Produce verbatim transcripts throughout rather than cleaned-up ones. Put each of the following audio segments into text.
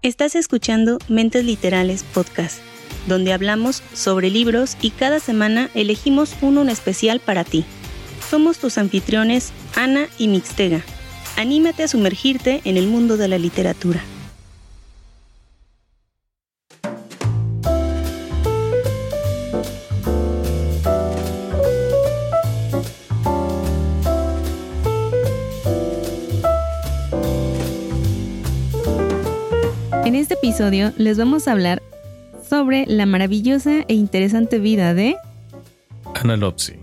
Estás escuchando Mentes Literales Podcast, donde hablamos sobre libros y cada semana elegimos uno en especial para ti. Somos tus anfitriones, Ana y Mixtega. Anímate a sumergirte en el mundo de la literatura. En este episodio les vamos a hablar sobre la maravillosa e interesante vida de Ana Lopsi.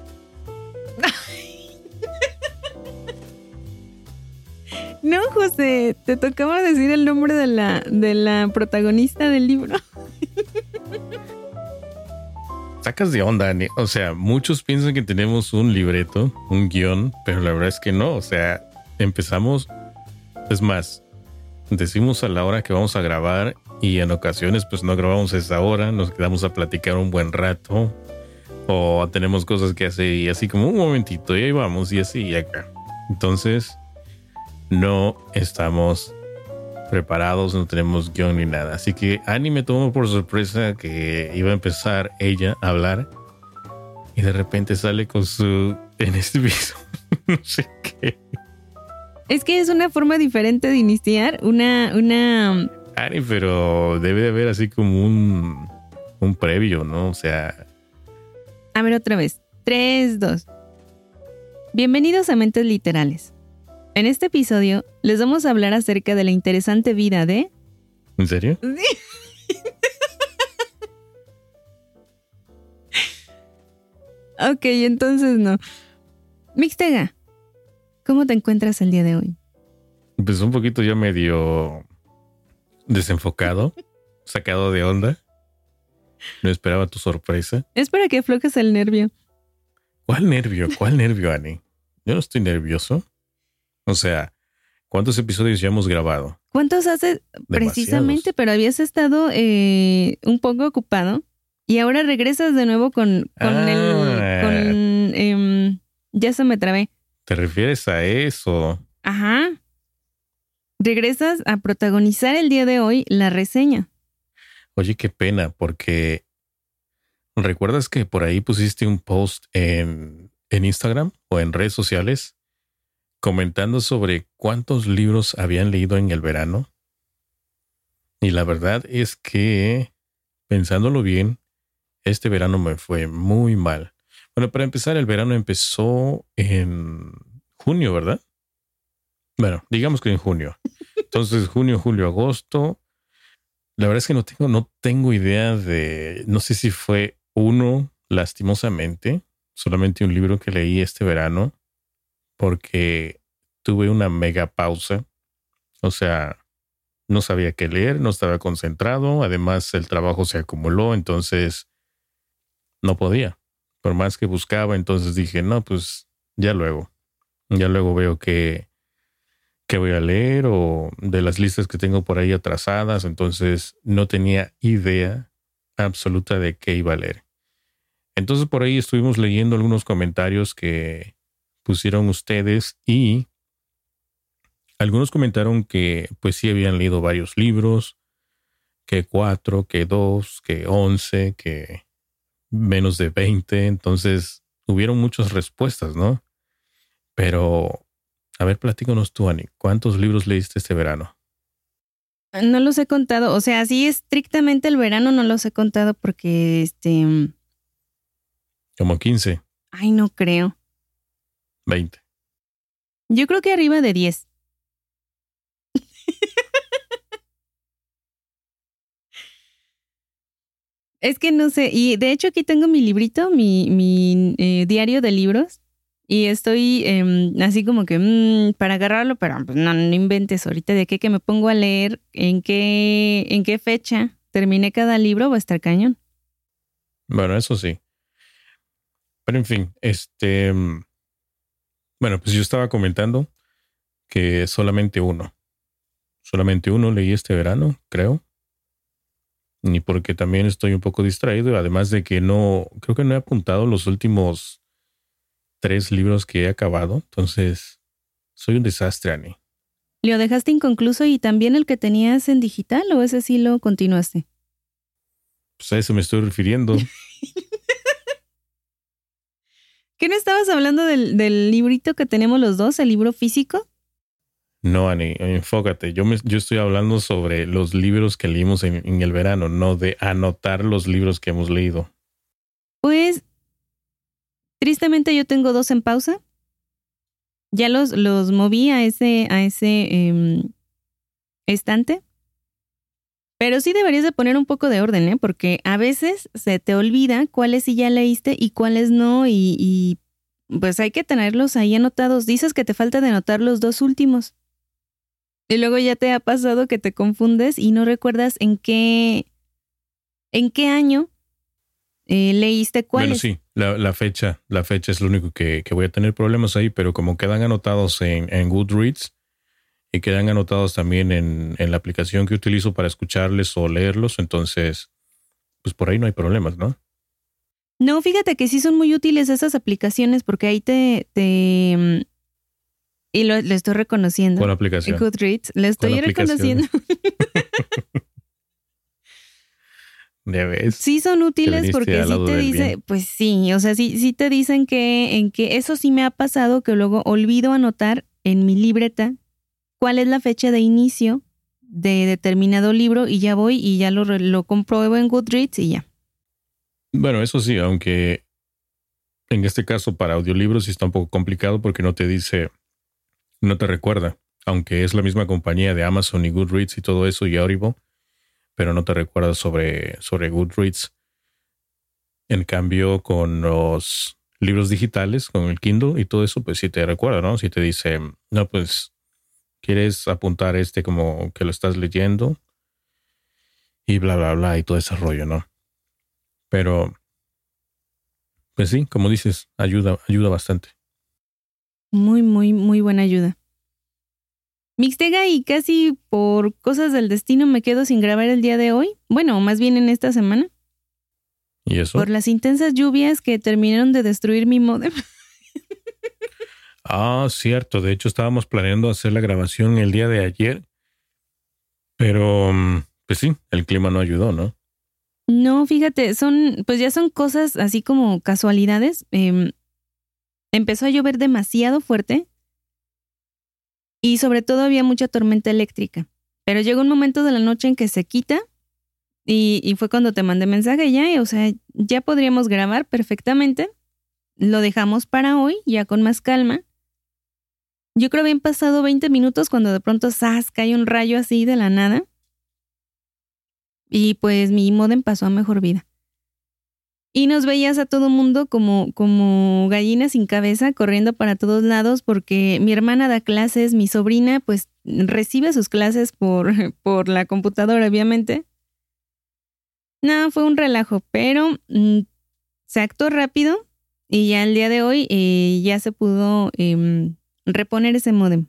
No, José, te tocaba decir el nombre de la, de la protagonista del libro. Sacas de onda, Ani. O sea, muchos piensan que tenemos un libreto, un guión, pero la verdad es que no. O sea, empezamos, es más, decimos a la hora que vamos a grabar y en ocasiones pues no grabamos a esa hora, nos quedamos a platicar un buen rato o tenemos cosas que hacer y así como un momentito y ahí vamos y así y acá. Entonces no estamos preparados, no tenemos guión ni nada. Así que Ani me tomó por sorpresa que iba a empezar ella a hablar y de repente sale con su en este video no sé qué. Es que es una forma diferente de iniciar una... una... Ani, pero debe de haber así como un, un previo, ¿no? O sea... A ver otra vez. tres, dos. Bienvenidos a Mentes Literales. En este episodio les vamos a hablar acerca de la interesante vida de... ¿En serio? Sí. Ok, entonces no. Mixtega, ¿cómo te encuentras el día de hoy? Pues un poquito ya medio desenfocado, sacado de onda. No esperaba tu sorpresa. Es para que aflojes el nervio. ¿Cuál nervio? ¿Cuál nervio, Ani? Yo no estoy nervioso. O sea, ¿cuántos episodios ya hemos grabado? ¿Cuántos hace? Precisamente, pero habías estado eh, un poco ocupado y ahora regresas de nuevo con, con ah, el... Con, eh, ya se me trabé. ¿Te refieres a eso? Ajá. Regresas a protagonizar el día de hoy la reseña. Oye, qué pena, porque ¿recuerdas que por ahí pusiste un post en, en Instagram o en redes sociales comentando sobre cuántos libros habían leído en el verano? Y la verdad es que, pensándolo bien, este verano me fue muy mal. Bueno, para empezar, el verano empezó en junio, ¿verdad? Bueno, digamos que en junio. Entonces, junio, julio, agosto. La verdad es que no tengo, no tengo idea de, no sé si fue uno, lastimosamente, solamente un libro que leí este verano, porque tuve una mega pausa. O sea, no sabía qué leer, no estaba concentrado. Además, el trabajo se acumuló, entonces no podía. Por más que buscaba, entonces dije, no, pues ya luego. Ya luego veo que, que voy a leer o de las listas que tengo por ahí atrasadas. Entonces no tenía idea absoluta de qué iba a leer. Entonces por ahí estuvimos leyendo algunos comentarios que pusieron ustedes y algunos comentaron que pues sí habían leído varios libros, que cuatro, que dos, que once, que menos de veinte. Entonces hubieron muchas respuestas, ¿no? Pero, a ver, platícanos tú, Ani. ¿Cuántos libros leíste este verano? No los he contado. O sea, así estrictamente el verano no los he contado porque, este... Como quince. Ay, no creo. veinte. Yo creo que arriba de diez. Es que no sé, y de hecho aquí tengo mi librito, mi, mi eh, diario de libros, y estoy eh, así como que mmm, para agarrarlo, pero pues, no, no inventes ahorita de qué que me pongo a leer, en qué, en qué fecha terminé cada libro, va a estar cañón. Bueno, eso sí. Pero en fin, este... Bueno, pues yo estaba comentando que solamente uno. Solamente uno leí este verano, creo. Y porque también estoy un poco distraído, además de que no, creo que no he apuntado los últimos tres libros que he acabado. Entonces, soy un desastre, Ani. ¿Lo dejaste inconcluso y también el que tenías en digital o ese sí lo continuaste? Pues a eso me estoy refiriendo. ¿Qué no estabas hablando del, del librito que tenemos los dos, el libro físico? No, Ani, enfócate. Yo, me, yo estoy hablando sobre los libros que leímos en, en el verano, no de anotar los libros que hemos leído. Pues, tristemente yo tengo dos en pausa. Ya los, los moví a ese, a ese eh, estante. Pero sí deberías de poner un poco de orden, ¿eh? Porque a veces se te olvida cuáles sí ya leíste y cuáles no. Y, y pues hay que tenerlos ahí anotados. Dices que te falta de anotar los dos últimos. Y luego ya te ha pasado que te confundes y no recuerdas en qué, en qué año eh, leíste cuáles. Bueno, sí, la, la fecha, la fecha es lo único que, que voy a tener problemas ahí, pero como quedan anotados en, en Goodreads y quedan anotados también en, en la aplicación que utilizo para escucharles o leerlos, entonces, pues por ahí no hay problemas, ¿no? No, fíjate que sí son muy útiles esas aplicaciones porque ahí te... te y lo, lo estoy reconociendo. ¿Cuál aplicación? Goodreads, lo estoy reconociendo. Ya ves. Sí son útiles porque sí te dice, bien. Pues sí, o sea, sí, sí te dicen que en que eso sí me ha pasado que luego olvido anotar en mi libreta cuál es la fecha de inicio de determinado libro y ya voy y ya lo, lo compruebo en Goodreads y ya. Bueno, eso sí, aunque en este caso para audiolibros sí está un poco complicado porque no te dice, no te recuerda, aunque es la misma compañía de Amazon y Goodreads y todo eso y Audible, pero no te recuerda sobre, sobre Goodreads. En cambio, con los libros digitales, con el Kindle y todo eso, pues sí te recuerda, ¿no? Si te dice, no, pues, ¿quieres apuntar este como que lo estás leyendo? Y bla, bla, bla, y todo ese rollo, ¿no? Pero, pues sí, como dices, ayuda, ayuda bastante. Muy, muy, muy buena ayuda. Mixtega, y casi por cosas del destino me quedo sin grabar el día de hoy. Bueno, más bien en esta semana. ¿Y eso? Por las intensas lluvias que terminaron de destruir mi módem. Ah, cierto. De hecho, estábamos planeando hacer la grabación el día de ayer. Pero, pues sí, el clima no ayudó, ¿no? No, fíjate, son, pues ya son cosas así como casualidades. Eh, empezó a llover demasiado fuerte. Y sobre todo había mucha tormenta eléctrica. Pero llegó un momento de la noche en que se quita y, y fue cuando te mandé mensaje ya, y, o sea, ya podríamos grabar perfectamente. Lo dejamos para hoy, ya con más calma. Yo creo que habían pasado veinte minutos cuando de pronto ¡zas! Cae un rayo así de la nada. Y pues mi módem pasó a mejor vida. Y nos veías a todo mundo como, como gallinas sin cabeza corriendo para todos lados porque mi hermana da clases, mi sobrina pues recibe sus clases por, por la computadora, obviamente. No, fue un relajo, pero mmm, se actuó rápido y ya el día de hoy eh, ya se pudo eh, reponer ese módem.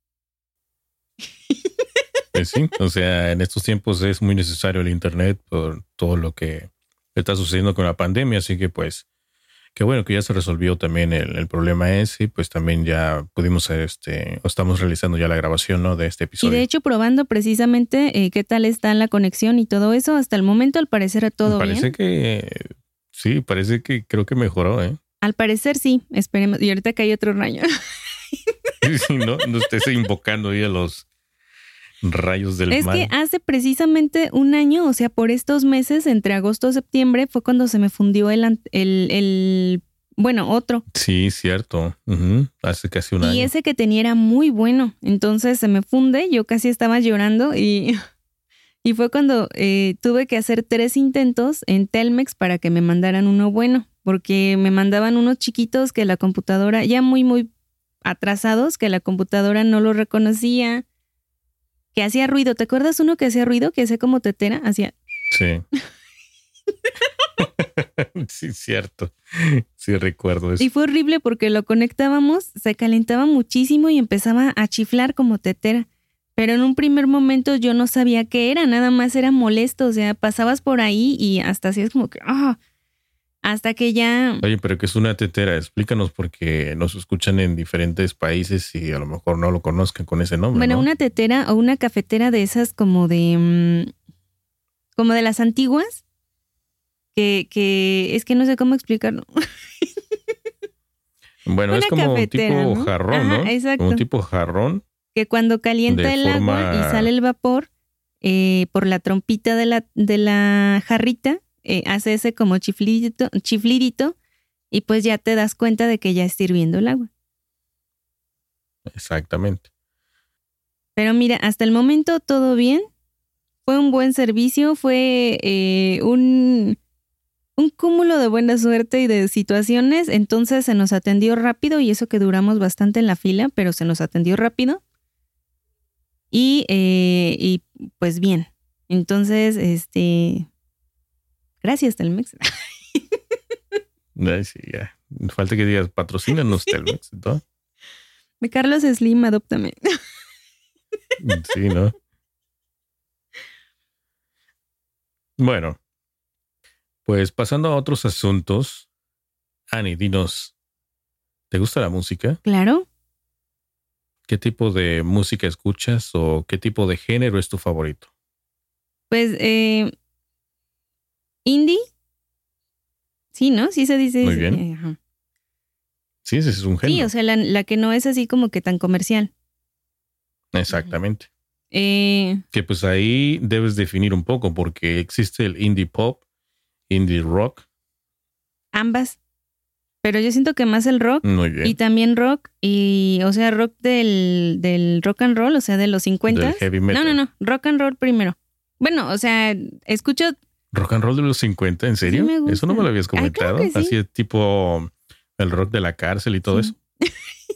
Pues sí, o sea, en estos tiempos es muy necesario el internet por todo lo que está sucediendo con la pandemia, así que pues qué bueno que ya se resolvió también el, el problema ese, pues también ya pudimos este, o estamos realizando ya la grabación, ¿no? De este episodio. Y de hecho probando precisamente eh, qué tal está la conexión y todo eso, hasta el momento al parecer todo parece bien. Parece que sí, parece que creo que mejoró, ¿eh? Al parecer sí, esperemos. Y ahorita que hay otro rayo. Sí, no, no estés invocando ahí a los rayos del es mal. Es que hace precisamente un año, o sea, por estos meses, entre agosto y septiembre, fue cuando se me fundió el, el, el bueno, otro. Sí, cierto. Uh-huh. Hace casi un y año. Y ese que tenía era muy bueno. Entonces se me funde, yo casi estaba llorando y, y fue cuando eh, tuve que hacer tres intentos en Telmex para que me mandaran uno bueno, porque me mandaban unos chiquitos que la computadora, ya muy, muy atrasados, que la computadora no lo reconocía. Que hacía ruido. ¿Te acuerdas uno que hacía ruido? Que hacía como tetera. Hacía... Sí. Sí, cierto. Sí, recuerdo eso. Y fue horrible porque lo conectábamos, se calentaba muchísimo y empezaba a chiflar como tetera. Pero en un primer momento yo no sabía qué era, nada más era molesto. O sea, pasabas por ahí y hasta hacías como que... ¡ah! Hasta que ya... Oye, pero ¿qué es una tetera? Explícanos porque nos escuchan en diferentes países y a lo mejor no lo conozcan con ese nombre, Bueno, ¿no? una tetera o una cafetera de esas como de... mm, como de las antiguas, que, que es que no sé cómo explicarlo. Bueno, es Una como un cafetera, tipo ¿no? jarrón, Ajá, ¿no? exacto. Como un tipo jarrón. Que cuando calienta De el agua y forma- sale el vapor, eh, por la trompita de la, de la jarrita, eh, hace ese como chiflidito, chiflidito y pues ya te das cuenta de que ya está hirviendo el agua. Exactamente. Pero mira, hasta el momento todo bien. Fue un buen servicio, fue eh, un, un cúmulo de buena suerte y de situaciones. Entonces se nos atendió rápido y eso que duramos bastante en la fila, pero se nos atendió rápido. Y, eh, y pues bien. Entonces, este... Gracias, Telmex. Ay, sí, ya. Falta que digas, patrocínanos Telmex y todo. Me Carlos Slim, adóptame. Sí, ¿no? Bueno, pues pasando a otros asuntos. Ani, dinos, ¿te gusta la música? Claro. ¿Qué tipo de música escuchas o qué tipo de género es tu favorito? Pues, eh, indie. Sí, ¿no? Sí se dice. Muy bien. eh, ajá. Sí, ese es un género. Sí, o sea, la, la que no es así como que tan comercial. Exactamente. Eh, Que pues ahí debes definir un poco porque existe el indie pop, indie rock. ambas. Pero yo siento que más el rock Muy bien. y también rock y, o sea, rock del, del rock and roll, o sea, de los cincuenta. Del heavy metal. No, no, no, rock and roll primero. Bueno, o sea, escucho... Rock and roll de los cincuenta, ¿en serio? Sí me gusta. Eso no me lo habías Ay, comentado. claro que sí. Así es tipo el rock de la cárcel y todo Sí. eso.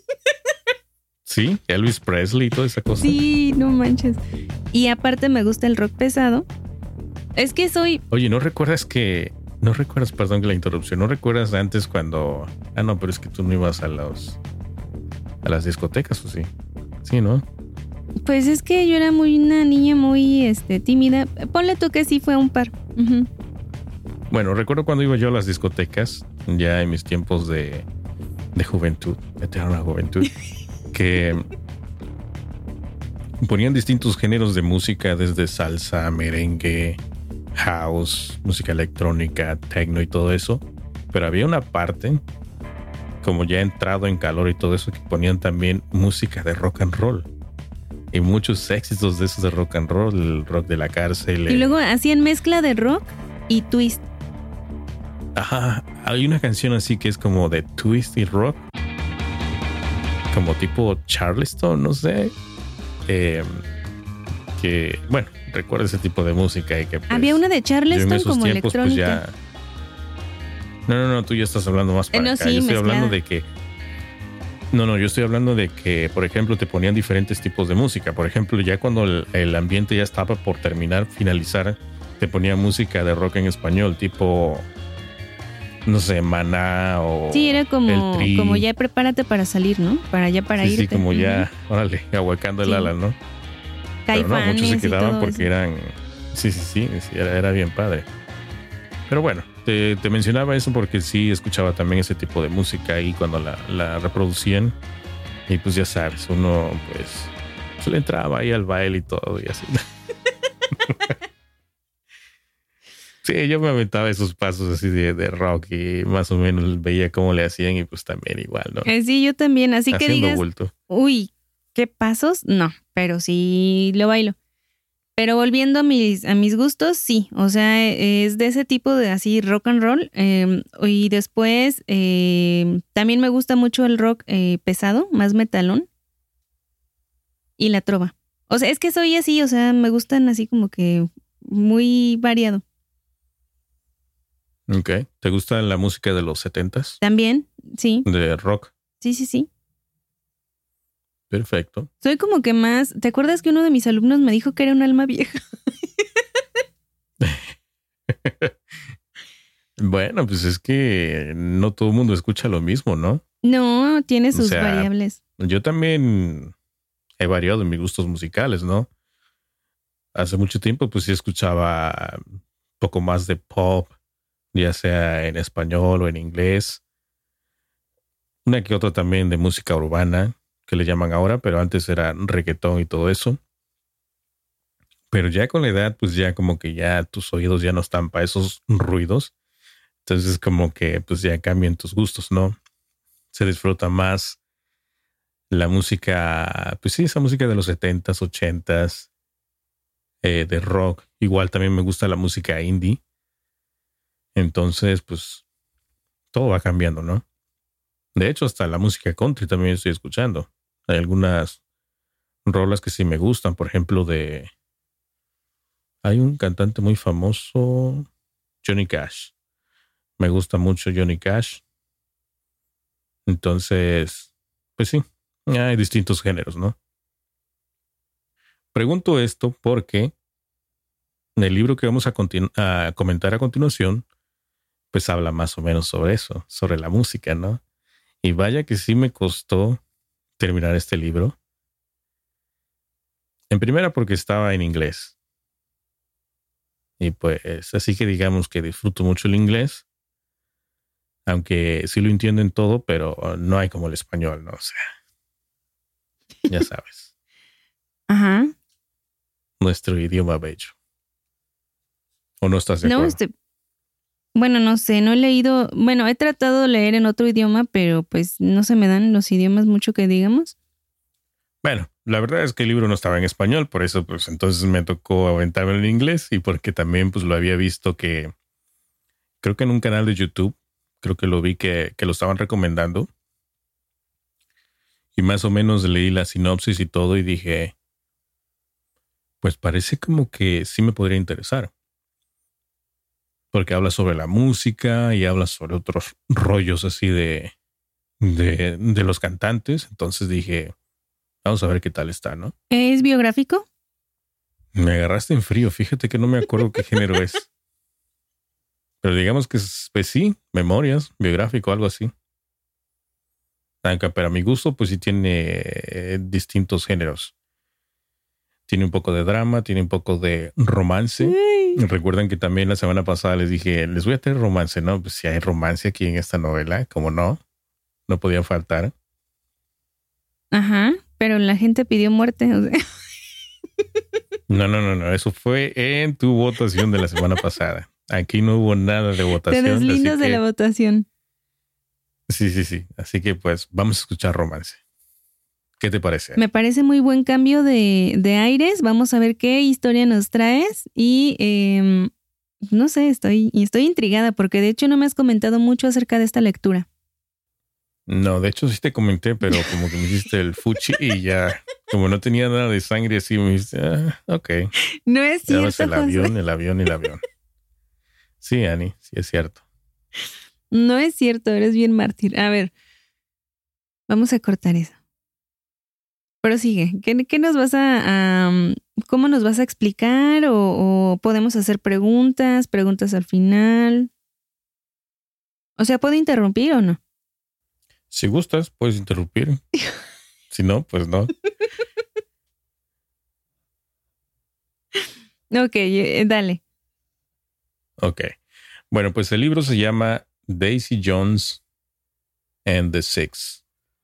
Sí, Elvis Presley y toda esa cosa. Sí, no manches. Y aparte me gusta el rock pesado. Es que soy... Oye, ¿no recuerdas que... No recuerdas, perdón que la interrupción, ¿no recuerdas antes cuando... Ah, no, pero es que tú no ibas a los... A las discotecas, ¿o sí? Sí, ¿no? Pues es que yo era muy una niña muy este, tímida. Ponle tú que sí fue un par. Ujú. Bueno, recuerdo cuando iba yo a las discotecas, ya en mis tiempos de, de juventud, eterna juventud, que ponían distintos géneros de música, desde salsa, merengue, house, música electrónica, techno y todo eso. Pero había una parte, como ya entrado en calor y todo eso, que ponían también música de rock and roll. Y muchos éxitos de esos de rock and roll, el rock de la cárcel. Y el- luego hacían mezcla de rock y twist. Ajá, hay una canción así que es como de twist y rock, como tipo Charleston, no sé. Eh, que, bueno, recuerdo ese tipo de música y que pues, Había una de yo en Charleston esos como tiempos, pues, electrónica. ya... No, no, no, tú ya estás hablando más para Eh, no, acá. sí, yo estoy mezclada. hablando de que... No, no, yo estoy hablando de que, por ejemplo, te ponían diferentes tipos de música. Por ejemplo, ya cuando el, el ambiente ya estaba por terminar, finalizar, te ponían música de rock en español, tipo... No sé, Maná o... Sí, era como, el Tri. como ya prepárate para salir, ¿no? Para ya para sí, irte. sí, como Ujú. ya, órale, ahuecando el Sí. ala, ¿no? Pero no, Caifanes muchos se y quedaban todo porque eso. eran... Sí, sí, sí, sí, era, era bien padre. Pero bueno, te, te mencionaba eso porque sí escuchaba también ese tipo de música ahí cuando la, la reproducían. Y pues ya sabes, uno pues se le entraba ahí al baile y todo y así. Sí, yo me aventaba esos pasos así de, de rock y más o menos veía cómo le hacían y pues también igual, ¿no? Eh, sí, yo también. Así que Haciendo digas, bulto. uy, ¿qué pasos? No, pero sí lo bailo. Pero volviendo a mis, a mis gustos, sí. O sea, es de ese tipo de así rock and roll. Eh, y después eh, también me gusta mucho el rock eh, pesado, más metalón. Y la trova. O sea, es que soy así, o sea, me gustan así como que muy variado. Ok. ¿Te gusta la música de los setentas? También, sí, De rock. sí, sí, sí. Perfecto. Soy como que más... ¿Te acuerdas que uno de mis alumnos me dijo que era un alma vieja? Bueno, pues es que no todo el mundo escucha lo mismo, ¿no? No, tiene sus O sea, variables. Yo también he variado en mis gustos musicales, ¿no? Hace mucho tiempo pues sí escuchaba un poco más de pop, ya sea en español o en inglés. Una que otra también de música urbana, que le llaman ahora, pero antes era reggaetón y todo eso. Pero ya con la edad, pues ya como que ya tus oídos ya no están para esos ruidos. Entonces como que pues ya cambian tus gustos, ¿no? Se disfruta más la música, pues sí, esa música de los setentas, ochentas, eh, de rock. Igual también me gusta la música indie. Entonces, pues todo va cambiando, ¿no? De hecho, hasta la música country también estoy escuchando. Hay algunas rolas que sí me gustan, por ejemplo, de... Hay un cantante muy famoso, Johnny Cash. Me gusta mucho Johnny Cash. Entonces, pues sí, hay distintos géneros, ¿no? Pregunto esto porque en el libro que vamos a, continu- a comentar a continuación, pues habla más o menos sobre eso, sobre la música, ¿no? Y vaya que sí me costó terminar este libro. En primera porque estaba en inglés. Y pues así que digamos que disfruto mucho el inglés. Aunque sí lo entiendo en todo, pero no hay como el español, ¿no? O sea, ya sabes. Ajá. Nuestro idioma bello. ¿O no estás de No, acuerdo? este, bueno, no sé, no he leído, bueno, he tratado de leer en otro idioma, pero pues no se me dan los idiomas mucho que digamos. Bueno, la verdad es que el libro no estaba en español, por eso pues entonces me tocó aventarme en inglés y porque también pues lo había visto que creo que en un canal de YouTube, creo que lo vi que, que lo estaban recomendando y más o menos leí la sinopsis y todo y dije, pues parece como que sí me podría interesar. Porque habla sobre la música y habla sobre otros rollos así de, de, de los cantantes. Entonces dije, vamos a ver qué tal está, ¿no? ¿Es biográfico? Me agarraste en frío. Fíjate que no me acuerdo qué género es. Pero digamos que es, pues sí, memorias, biográfico, algo así. Aunque para mi gusto, pues sí tiene eh, distintos géneros. Tiene un poco de drama, tiene un poco de romance. Ay. Recuerdan que también la semana pasada les dije, les voy a tener romance, ¿no? Pues si hay romance aquí en esta novela, como no, no podía faltar. Ajá, pero la gente pidió muerte, o sea. No, no, no, no, eso fue en tu votación de la semana pasada. Aquí no hubo nada de votación. Te deslindas así de que, la votación. Sí, sí, sí. Así que pues vamos a escuchar romance. ¿Qué te parece? Me parece muy buen cambio de, de aires. Vamos a ver qué historia nos traes. Y eh, no sé, estoy, estoy intrigada porque de hecho no me has comentado mucho acerca de esta lectura. No, de hecho sí te comenté, pero como que me hiciste el fuchi y ya, como no tenía nada de sangre así, me dijiste, ah, ok. No es Ya ves cierto, el José. avión, el avión y el avión. Sí, Ani, sí es cierto. No es cierto, eres bien mártir. A ver, vamos a cortar eso. Prosigue. ¿Qué, qué nos vas a, a cómo nos vas a explicar o, o podemos hacer preguntas, preguntas al final? O sea, ¿puedo interrumpir o no? Si gustas, puedes interrumpir. Si no, pues no. Ok, eh, dale. Ok. Bueno, pues el libro se llama Daisy Jones and the Six.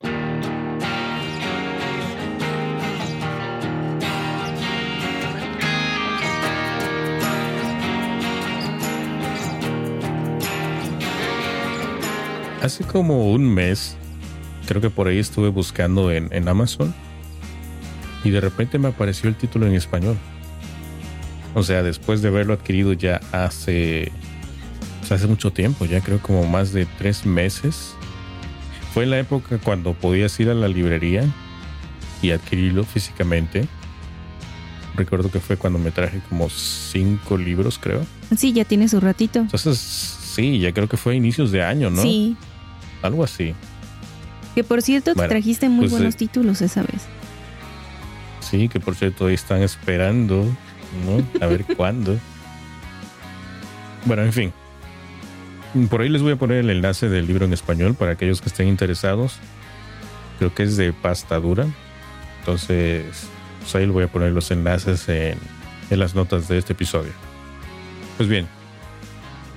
Hace como un mes, creo que por ahí estuve buscando en, en Amazon y de repente me apareció el título en español. O sea, después de haberlo adquirido ya hace, pues hace mucho tiempo, ya creo como más de tres meses. Fue en la época cuando podías ir a la librería y adquirirlo físicamente. Recuerdo que fue cuando me traje como cinco libros, creo. Sí, ya tiene su ratito. Entonces, sí, ya creo que fue a inicios de año, ¿no? Sí. Algo así. Que por cierto, te Bueno, trajiste muy pues, buenos eh, títulos esa vez. Sí, que por cierto ahí están esperando, ¿no? A ver cuándo. Bueno, en fin. Por ahí les voy a poner el enlace del libro en español para aquellos que estén interesados. Creo que es de pasta dura. Entonces, pues ahí les voy a poner los enlaces en, en las notas de este episodio. Pues bien,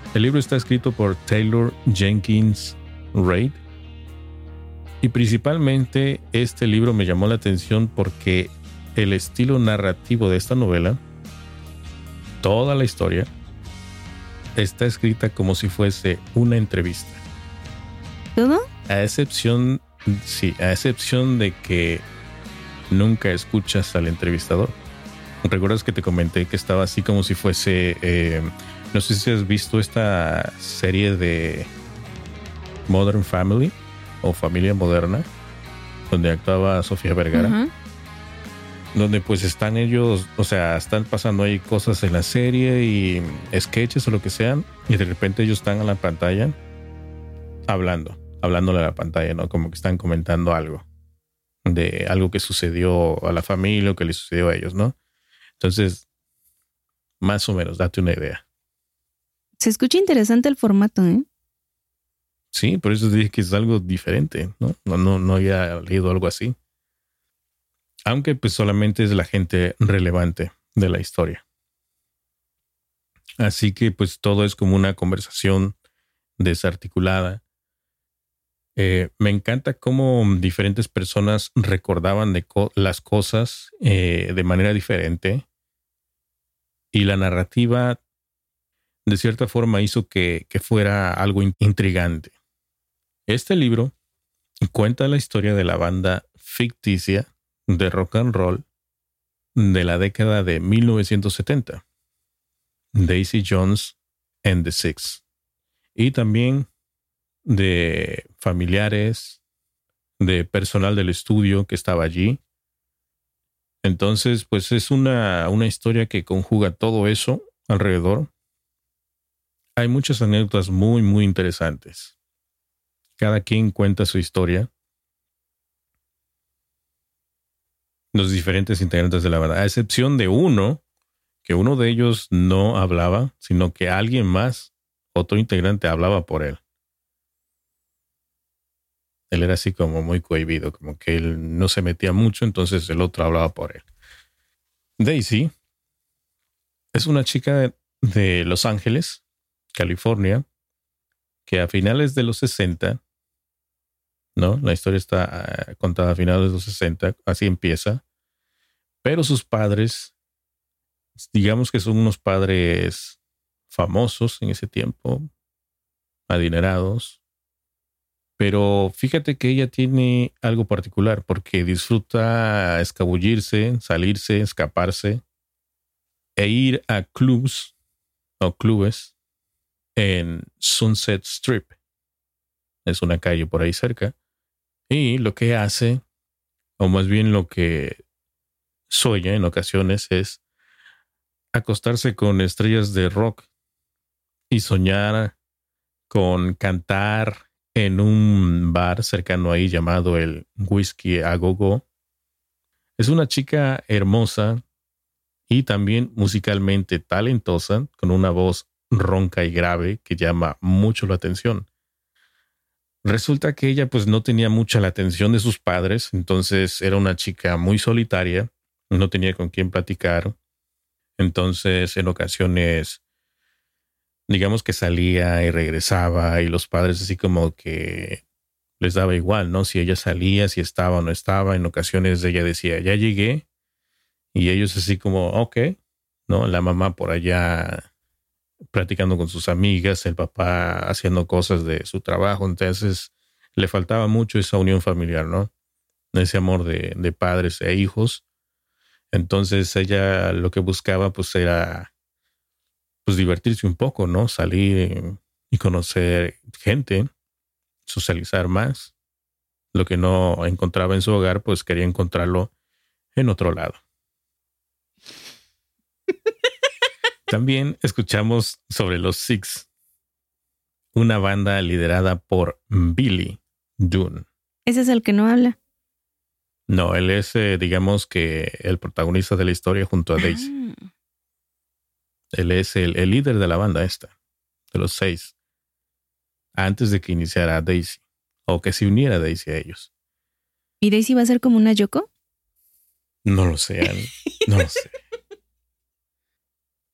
El libro está escrito por Taylor Jenkins Reid y principalmente este libro me llamó la atención porque el estilo narrativo de esta novela, toda la historia, está escrita como si fuese una entrevista. ¿Todo? A excepción, sí, a excepción de que nunca escuchas al entrevistador. ¿Recuerdas que te comenté que estaba así como si fuese... Eh, no sé si has visto esta serie de Modern Family o Familia Moderna, donde actuaba Sofía Vergara? Uh-huh. Donde pues están ellos, o sea, están pasando ahí cosas en la serie y sketches o lo que sean, y de repente ellos están en la pantalla hablando, hablándole a la pantalla, ¿no? Como que están comentando algo de algo que sucedió a la familia o que le sucedió a ellos, ¿no? Entonces, más o menos, date una idea. Se escucha interesante el formato, ¿eh? Sí, por eso dije que es algo diferente, ¿no? No, no, no había leído algo así. Aunque pues solamente es la gente relevante de la historia. Así que pues todo es como una conversación desarticulada. Eh, me encanta cómo diferentes personas recordaban de co- las cosas eh, de manera diferente. Y la narrativa de cierta forma hizo que, que fuera algo in- intrigante. Este libro cuenta la historia de la banda ficticia de rock and roll de la década de mil novecientos setenta, Daisy Jones and the Six, y también de familiares, de personal del estudio que estaba allí. Entonces, pues es una, una historia que conjuga todo eso alrededor. Hay muchas anécdotas muy, muy interesantes. Cada quien cuenta su historia. Los diferentes integrantes de la banda, a excepción de uno, que uno de ellos no hablaba, sino que alguien más, otro integrante, hablaba por él. Él era así como muy cohibido, como que él no se metía mucho, entonces el otro hablaba por él. Daisy es una chica de Los Ángeles, California, que a finales de los sesenta, ¿no? La historia está contada a finales de los sesenta, así empieza. Pero sus padres, digamos que son unos padres famosos en ese tiempo, adinerados. Pero fíjate que ella tiene algo particular porque disfruta escabullirse, salirse, escaparse e ir a clubs o clubes en Sunset Strip. Es una calle por ahí cerca. Y lo que hace, o más bien lo que sueña en ocasiones, es acostarse con estrellas de rock y soñar con cantar en un bar cercano ahí llamado el Whisky a Go-Go. Es una chica hermosa y también musicalmente talentosa, con una voz ronca y grave que llama mucho la atención. Resulta que ella pues no tenía mucha la atención de sus padres, entonces era una chica muy solitaria, no tenía con quién platicar. Entonces en ocasiones, digamos que salía y regresaba y los padres así como que les daba igual, ¿no? Si ella salía, si estaba o no estaba. En ocasiones ella decía, ya llegué. Y ellos así como, ok, ¿no? La mamá por allá platicando con sus amigas, el papá haciendo cosas de su trabajo. Entonces le faltaba mucho esa unión familiar, ¿no? Ese amor de, de padres e hijos. Entonces ella lo que buscaba pues era pues divertirse un poco, ¿no? Salir y conocer gente, socializar más. Lo que no encontraba en su hogar, pues quería encontrarlo en otro lado. También escuchamos sobre los Six, una banda liderada por Billy Dunne. ¿Ese es el que no habla? No, él es, eh, digamos que el protagonista de la historia junto a Daisy. Ah. Él es el, el líder de la banda esta, de los seis, antes de que iniciara Daisy, o que se uniera Daisy a ellos. ¿Y Daisy va a ser como una Yoko? No lo sé, Annie. No lo sé.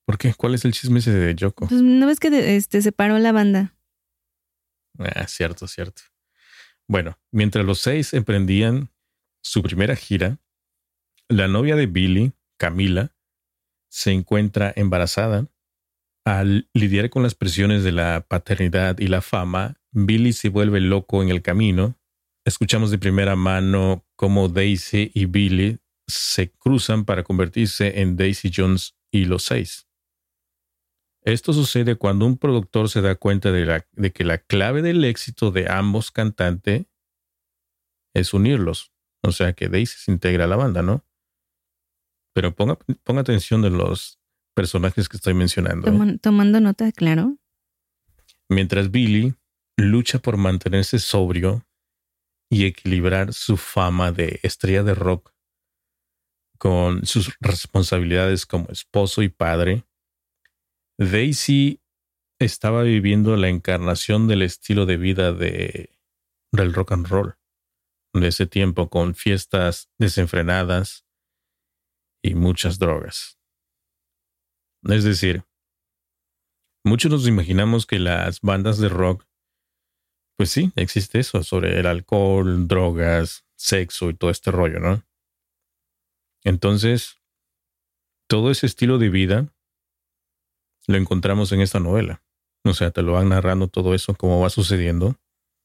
¿Por qué? ¿Cuál es el chisme ese de Yoko? Pues no ves que de- este separó la banda. Ah, cierto, cierto. Bueno, mientras los seis emprendían su primera gira, la novia de Billy, Camila, se encuentra embarazada. Al lidiar con las presiones de la paternidad y la fama, Billy se vuelve loco en el camino. Escuchamos de primera mano cómo Daisy y Billy se cruzan para convertirse en Daisy Jones y los seis. Esto sucede cuando un productor se da cuenta de, la, de que la clave del éxito de ambos cantantes es unirlos. O sea que Daisy se integra a la banda, ¿no? Pero ponga, ponga atención de los personajes que estoy mencionando. ¿eh? Toman- tomando nota, claro. Mientras Billy lucha por mantenerse sobrio y equilibrar su fama de estrella de rock con sus responsabilidades como esposo y padre, Daisy estaba viviendo la encarnación del estilo de vida de, del rock and roll de ese tiempo, con fiestas desenfrenadas y muchas drogas. Es decir, muchos nos imaginamos que las bandas de rock, pues sí, existe eso, sobre el alcohol, drogas, sexo y todo este rollo, ¿no? Entonces, todo ese estilo de vida lo encontramos en esta novela. O sea, te lo van narrando todo eso, cómo va sucediendo.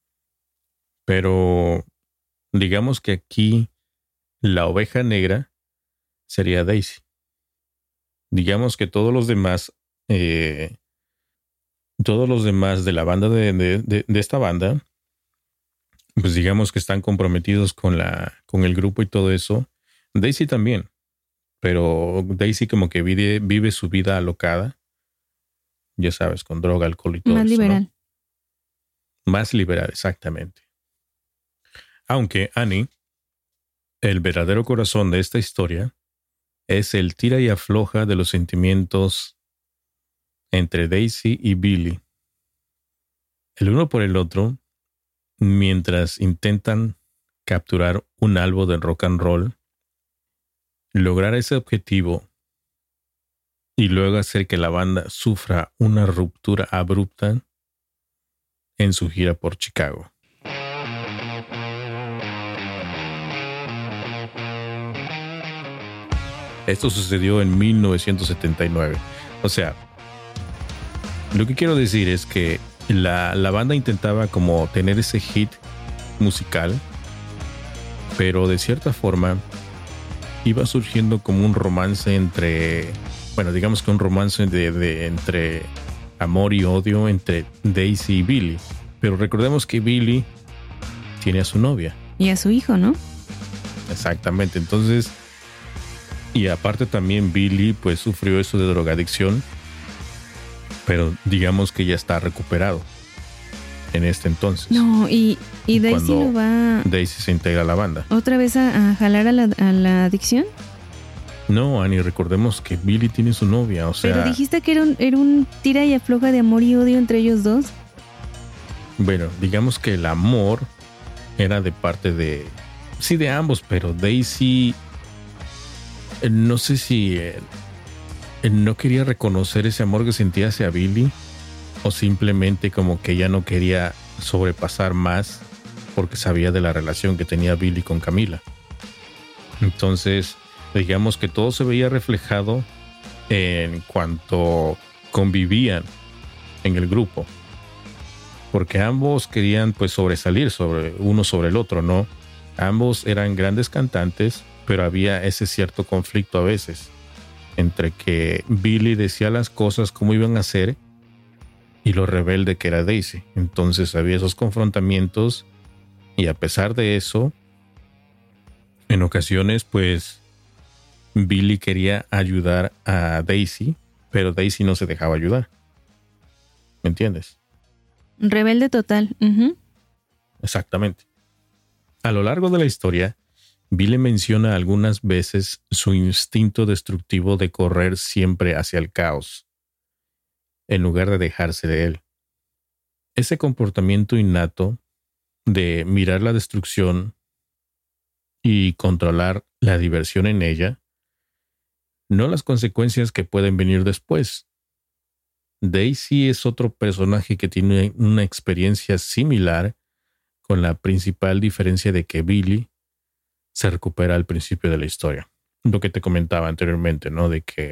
Pero digamos que aquí la oveja negra sería Daisy. Digamos que todos los demás, eh, todos los demás de la banda de, de, de, de esta banda, pues digamos que están comprometidos con la, con el grupo y todo eso. Daisy también, pero Daisy como que vive, vive su vida alocada, ya sabes, con droga, alcohol y todo Más eso, liberal. ¿no? Más liberal, exactamente. Aunque Annie, el verdadero corazón de esta historia, es el tira y afloja de los sentimientos entre Daisy y Billy, el uno por el otro, mientras intentan capturar un albo del rock and roll, lograr ese objetivo y luego hacer que la banda sufra una ruptura abrupta en su gira por Chicago. Esto sucedió en mil novecientos setenta y nueve. O sea, lo que quiero decir es que la, la banda intentaba como tener ese hit musical, pero de cierta forma iba surgiendo como un romance entre, bueno, digamos que un romance de, de entre amor y odio entre Daisy y Billy. Pero recordemos que Billy tiene a su novia. Y a su hijo, ¿no? Exactamente, entonces, y aparte también Billy pues sufrió eso de drogadicción, pero digamos que ya está recuperado en este entonces. No, y, y Daisy Cuando lo va Daisy se integra a la banda. otra vez a, a jalar a la, a la adicción. No, Annie, recordemos que Billy tiene su novia, o sea... Pero dijiste que era un, era un tira y afloja de amor y odio entre ellos dos. Bueno, digamos que el amor era de parte de... Sí, de ambos, pero Daisy... eh, No sé si... eh, eh, no quería reconocer ese amor que sentía hacia Billy, o simplemente como que ya no quería sobrepasar más porque sabía de la relación que tenía Billy con Camila. Entonces, digamos que todo se veía reflejado en cuanto convivían en el grupo, porque ambos querían pues sobresalir sobre uno sobre el otro, ¿no? Ambos eran grandes cantantes, pero había ese cierto conflicto a veces entre que Billy decía las cosas como iban a ser y lo rebelde que era Daisy. Entonces había esos confrontamientos, y a pesar de eso, en ocasiones pues Billy quería ayudar a Daisy, pero Daisy no se dejaba ayudar. ¿Me entiendes? Rebelde total. Ujú. Exactamente. A lo largo de la historia, Billy menciona algunas veces su instinto destructivo de correr siempre hacia el caos, en lugar de dejarse de él. Ese comportamiento innato de mirar la destrucción y controlar la diversión en ella no las consecuencias que pueden venir después. Daisy es otro personaje que tiene una experiencia similar, con la principal diferencia de que Billy se recupera al principio de la historia. Lo que te comentaba anteriormente, ¿no? De que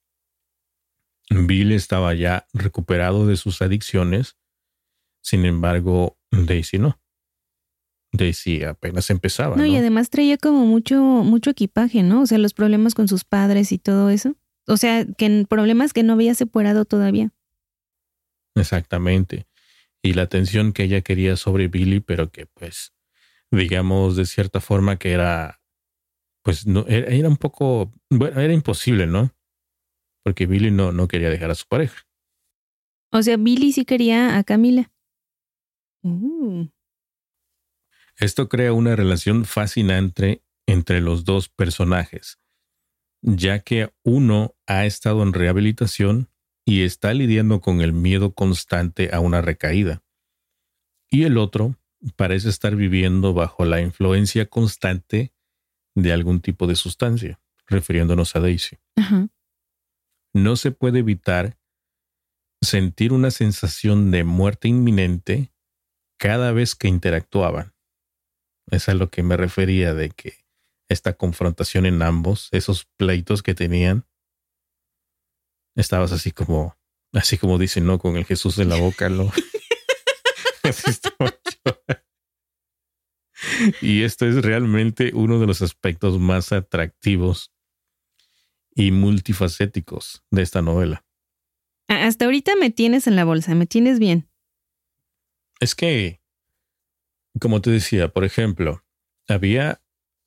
Billy estaba ya recuperado de sus adicciones, sin embargo, Daisy no. Daisy apenas empezaba, ¿no? No, y además traía como mucho, mucho equipaje, ¿no? O sea, los problemas con sus padres y todo eso. O sea, que en problemas que no había superado todavía. Exactamente. Y la atención que ella quería sobre Billy, pero que pues, digamos de cierta forma que era, pues no, era, era un poco, bueno, era imposible, ¿no? Porque Billy no, no quería dejar a su pareja. O sea, Billy sí quería a Camila. Uh. Esto crea una relación fascinante entre los dos personajes, ya que uno ha estado en rehabilitación y está lidiando con el miedo constante a una recaída, y el otro parece estar viviendo bajo la influencia constante de algún tipo de sustancia, refiriéndonos a Daisy. Ajá. No se puede evitar sentir una sensación de muerte inminente cada vez que interactuaban. Es a lo que me refería, de que esta confrontación en ambos, esos pleitos que tenían, estabas así como, así como dicen, ¿no? Con el Jesús en la boca, ¿no? Así estaba yo. Y esto es realmente uno de los aspectos más atractivos y multifacéticos de esta novela. Hasta ahorita me tienes en la bolsa, me tienes bien. Es que, como te decía, por ejemplo, había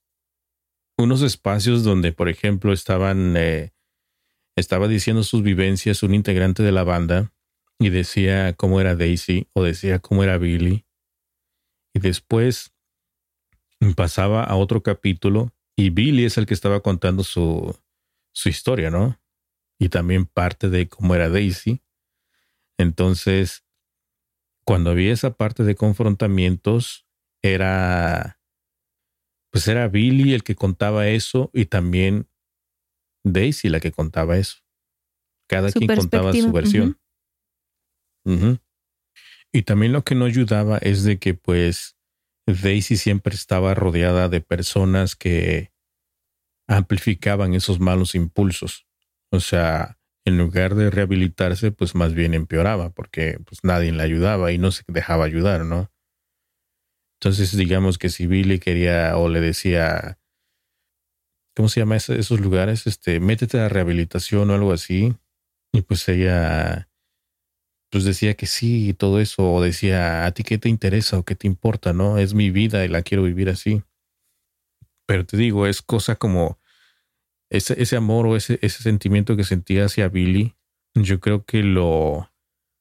unos espacios donde, por ejemplo, estaban, eh, estaba diciendo sus vivencias un integrante de la banda y decía cómo era Daisy o decía cómo era Billy. Y después pasaba a otro capítulo y Billy es el que estaba contando su, su historia, ¿no? Y también parte de cómo era Daisy. Entonces, cuando había esa parte de confrontamientos, era, pues era Billy el que contaba eso y también Daisy la que contaba eso. Cada Su quien contaba su versión. Uh-huh. Uh-huh. Y también lo que no ayudaba es de que pues Daisy siempre estaba rodeada de personas que amplificaban esos malos impulsos. O sea, en lugar de rehabilitarse, pues más bien empeoraba porque pues nadie le ayudaba y no se dejaba ayudar, ¿no? Entonces, digamos que si Billy quería o le decía, ¿cómo se llama esos lugares? Este, métete a rehabilitación o algo así. Y pues ella pues decía que sí y todo eso, o decía, ¿a ti qué te interesa o qué te importa? No, es mi vida y la quiero vivir así. Pero te digo, es cosa como ese, ese amor o ese, ese sentimiento que sentía hacia Billy, yo creo que lo,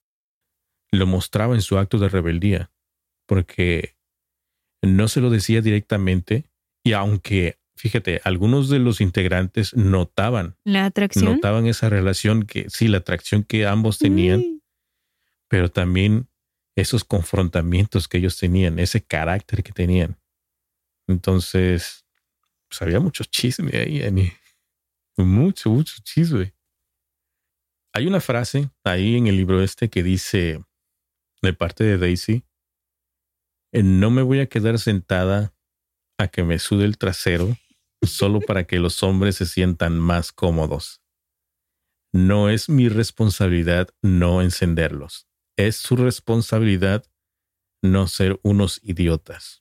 lo mostraba en su acto de rebeldía, porque no se lo decía directamente, y aunque, fíjate, algunos de los integrantes notaban la atracción, notaban esa relación que, sí, la atracción que ambos tenían, mm. pero también esos confrontamientos que ellos tenían, ese carácter que tenían. Entonces, pues había mucho chisme ahí, Annie. Mucho, mucho chisme. Hay una frase ahí en el libro este que dice, de parte de Daisy, no me voy a quedar sentada a que me sude el trasero solo para que los hombres se sientan más cómodos. No es mi responsabilidad no encenderlos. Es su responsabilidad no ser unos idiotas.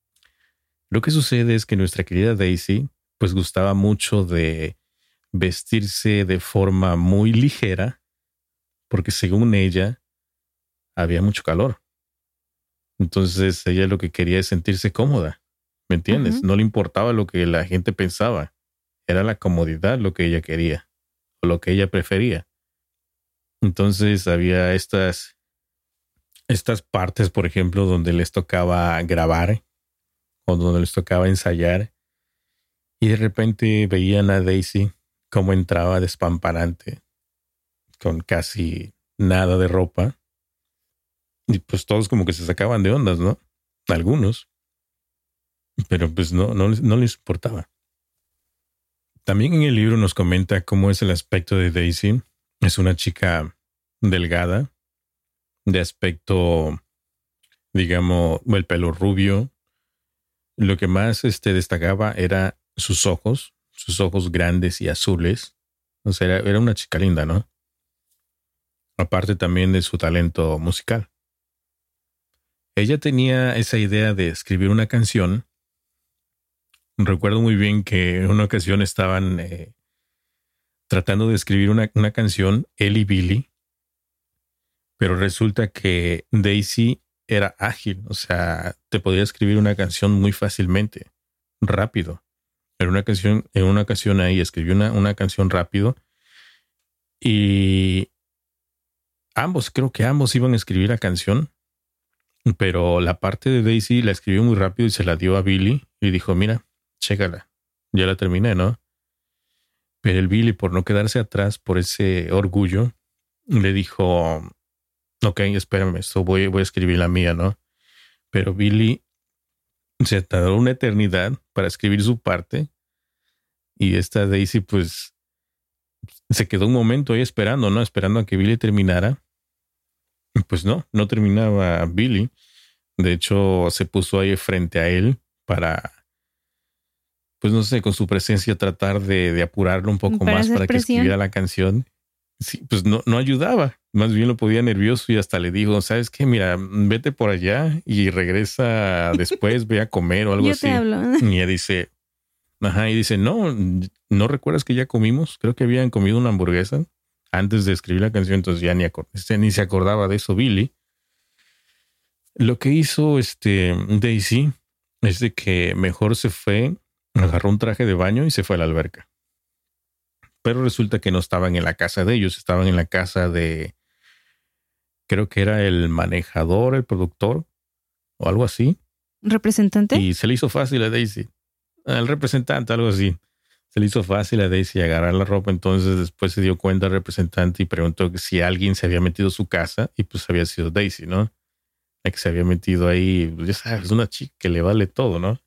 Lo que sucede es que nuestra querida Daisy pues gustaba mucho de vestirse de forma muy ligera porque según ella había mucho calor. Entonces ella lo que quería es sentirse cómoda, ¿me entiendes? Uh-huh. No le importaba lo que la gente pensaba. Era la comodidad lo que ella quería o lo que ella prefería. Entonces había estas estas partes, por ejemplo, donde les tocaba grabar o donde les tocaba ensayar y de repente veían a Daisy cómo entraba despampanante con casi nada de ropa y pues todos como que se sacaban de ondas, ¿no? Algunos, pero pues no, no, no les importaba. También en el libro nos comenta cómo es el aspecto de Daisy. Es una chica delgada, de aspecto, digamos, el pelo rubio. Lo que más este, destacaba era sus ojos, sus ojos grandes y azules. O sea, era, era una chica linda, ¿no? Aparte también de su talento musical. Ella tenía esa idea de escribir una canción. Recuerdo muy bien que en una ocasión estaban eh, tratando de escribir una, una canción, él y Billy, pero resulta que Daisy era ágil, o sea, te podía escribir una canción muy fácilmente, rápido. En una canción, en una ocasión ahí escribió una, una canción rápido y ambos, creo que ambos iban a escribir la canción, pero la parte de Daisy la escribió muy rápido y se la dio a Billy y dijo, mira, chécala, ya la terminé, ¿no? Pero el Billy, por no quedarse atrás, por ese orgullo, le dijo, ok, espérame, esto voy, voy a escribir la mía, ¿no? Pero Billy se tardó una eternidad para escribir su parte y esta Daisy pues se quedó un momento ahí esperando, ¿no? Esperando a que Billy terminara. Y pues no, no terminaba Billy. De hecho, se puso ahí frente a él para, pues no sé, con su presencia tratar de, de apurarlo un poco Para más hacer para que presión. escribiera la canción. Sí, pues no, no ayudaba. Más bien lo podía nervioso y hasta le dijo, ¿sabes qué? Mira, vete por allá y regresa después, ve a comer o algo Yo así. te hablo. Y ella dice, ajá, y dice, no, ¿no recuerdas que ya comimos? Creo que habían comido una hamburguesa antes de escribir la canción, entonces ya ni, acor- este, ni se acordaba de eso Billy. Lo que hizo este Daisy es de que mejor se fue, agarró un traje de baño y se fue a la alberca. Pero resulta que no estaban en la casa de ellos, estaban en la casa de, creo que era el manejador, el productor o algo así. ¿Representante? Y se le hizo fácil a Daisy, al representante, algo así. Se le hizo fácil a Daisy agarrar la ropa, entonces después se dio cuenta el representante y preguntó que si alguien se había metido a su casa y pues había sido Daisy, ¿no? La que se había metido ahí, pues ya sabes, una chica que le vale todo, ¿no?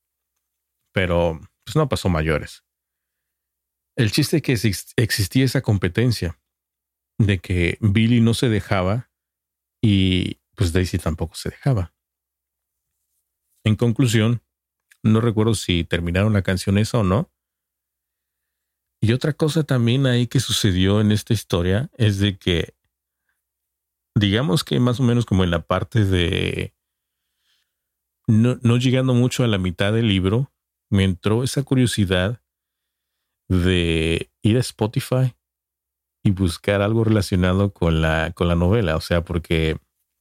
Pero pues no pasó mayores. El chiste es que ex- existía esa competencia de que Billy no se dejaba y pues Daisy tampoco se dejaba. En conclusión, no recuerdo si terminaron la canción esa o no. Y otra cosa también ahí que sucedió en esta historia es de que, digamos que más o menos como en la parte de no, no llegando mucho a la mitad del libro, me entró esa curiosidad de ir a Spotify y buscar algo relacionado con la, con la novela. O sea, porque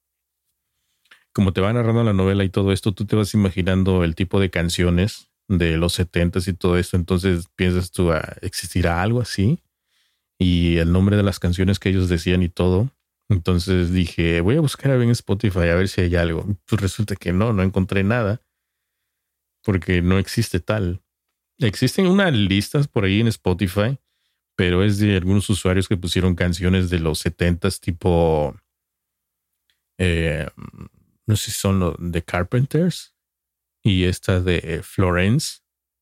como te va narrando la novela y todo esto, tú te vas imaginando el tipo de canciones de los setentas y todo esto. Entonces piensas tú, ah, ¿existirá algo así? Y el nombre de las canciones que ellos decían y todo. Entonces dije, voy a buscar a ver en Spotify a ver si hay algo. Pues resulta que no, no encontré nada porque no existe tal. Existen unas listas por ahí en Spotify, pero es de algunos usuarios que pusieron canciones de los setentas tipo, eh, no sé si son los de Carpenters y esta de Florence.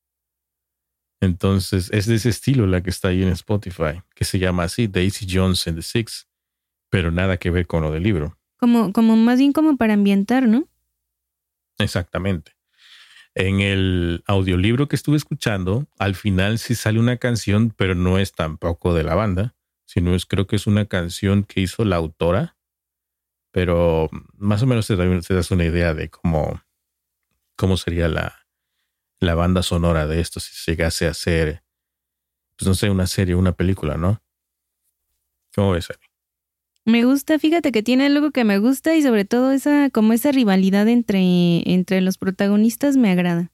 Entonces es de ese estilo la que está ahí en Spotify, que se llama así, Daisy Jones and the Six, pero nada que ver con lo del libro. Como, como más bien como para ambientar, ¿no? Exactamente. En el audiolibro que estuve escuchando, al final sí sale una canción, pero no es tampoco de la banda, sino es, creo que es una canción que hizo la autora, pero más o menos te, da- te das una idea de cómo, cómo sería la, la banda sonora de esto si se llegase a hacer, pues no sé, una serie o una película, ¿no? ¿Cómo ves, Ari? Me gusta, fíjate que tiene algo que me gusta y sobre todo esa, como esa rivalidad entre, entre los protagonistas me agrada.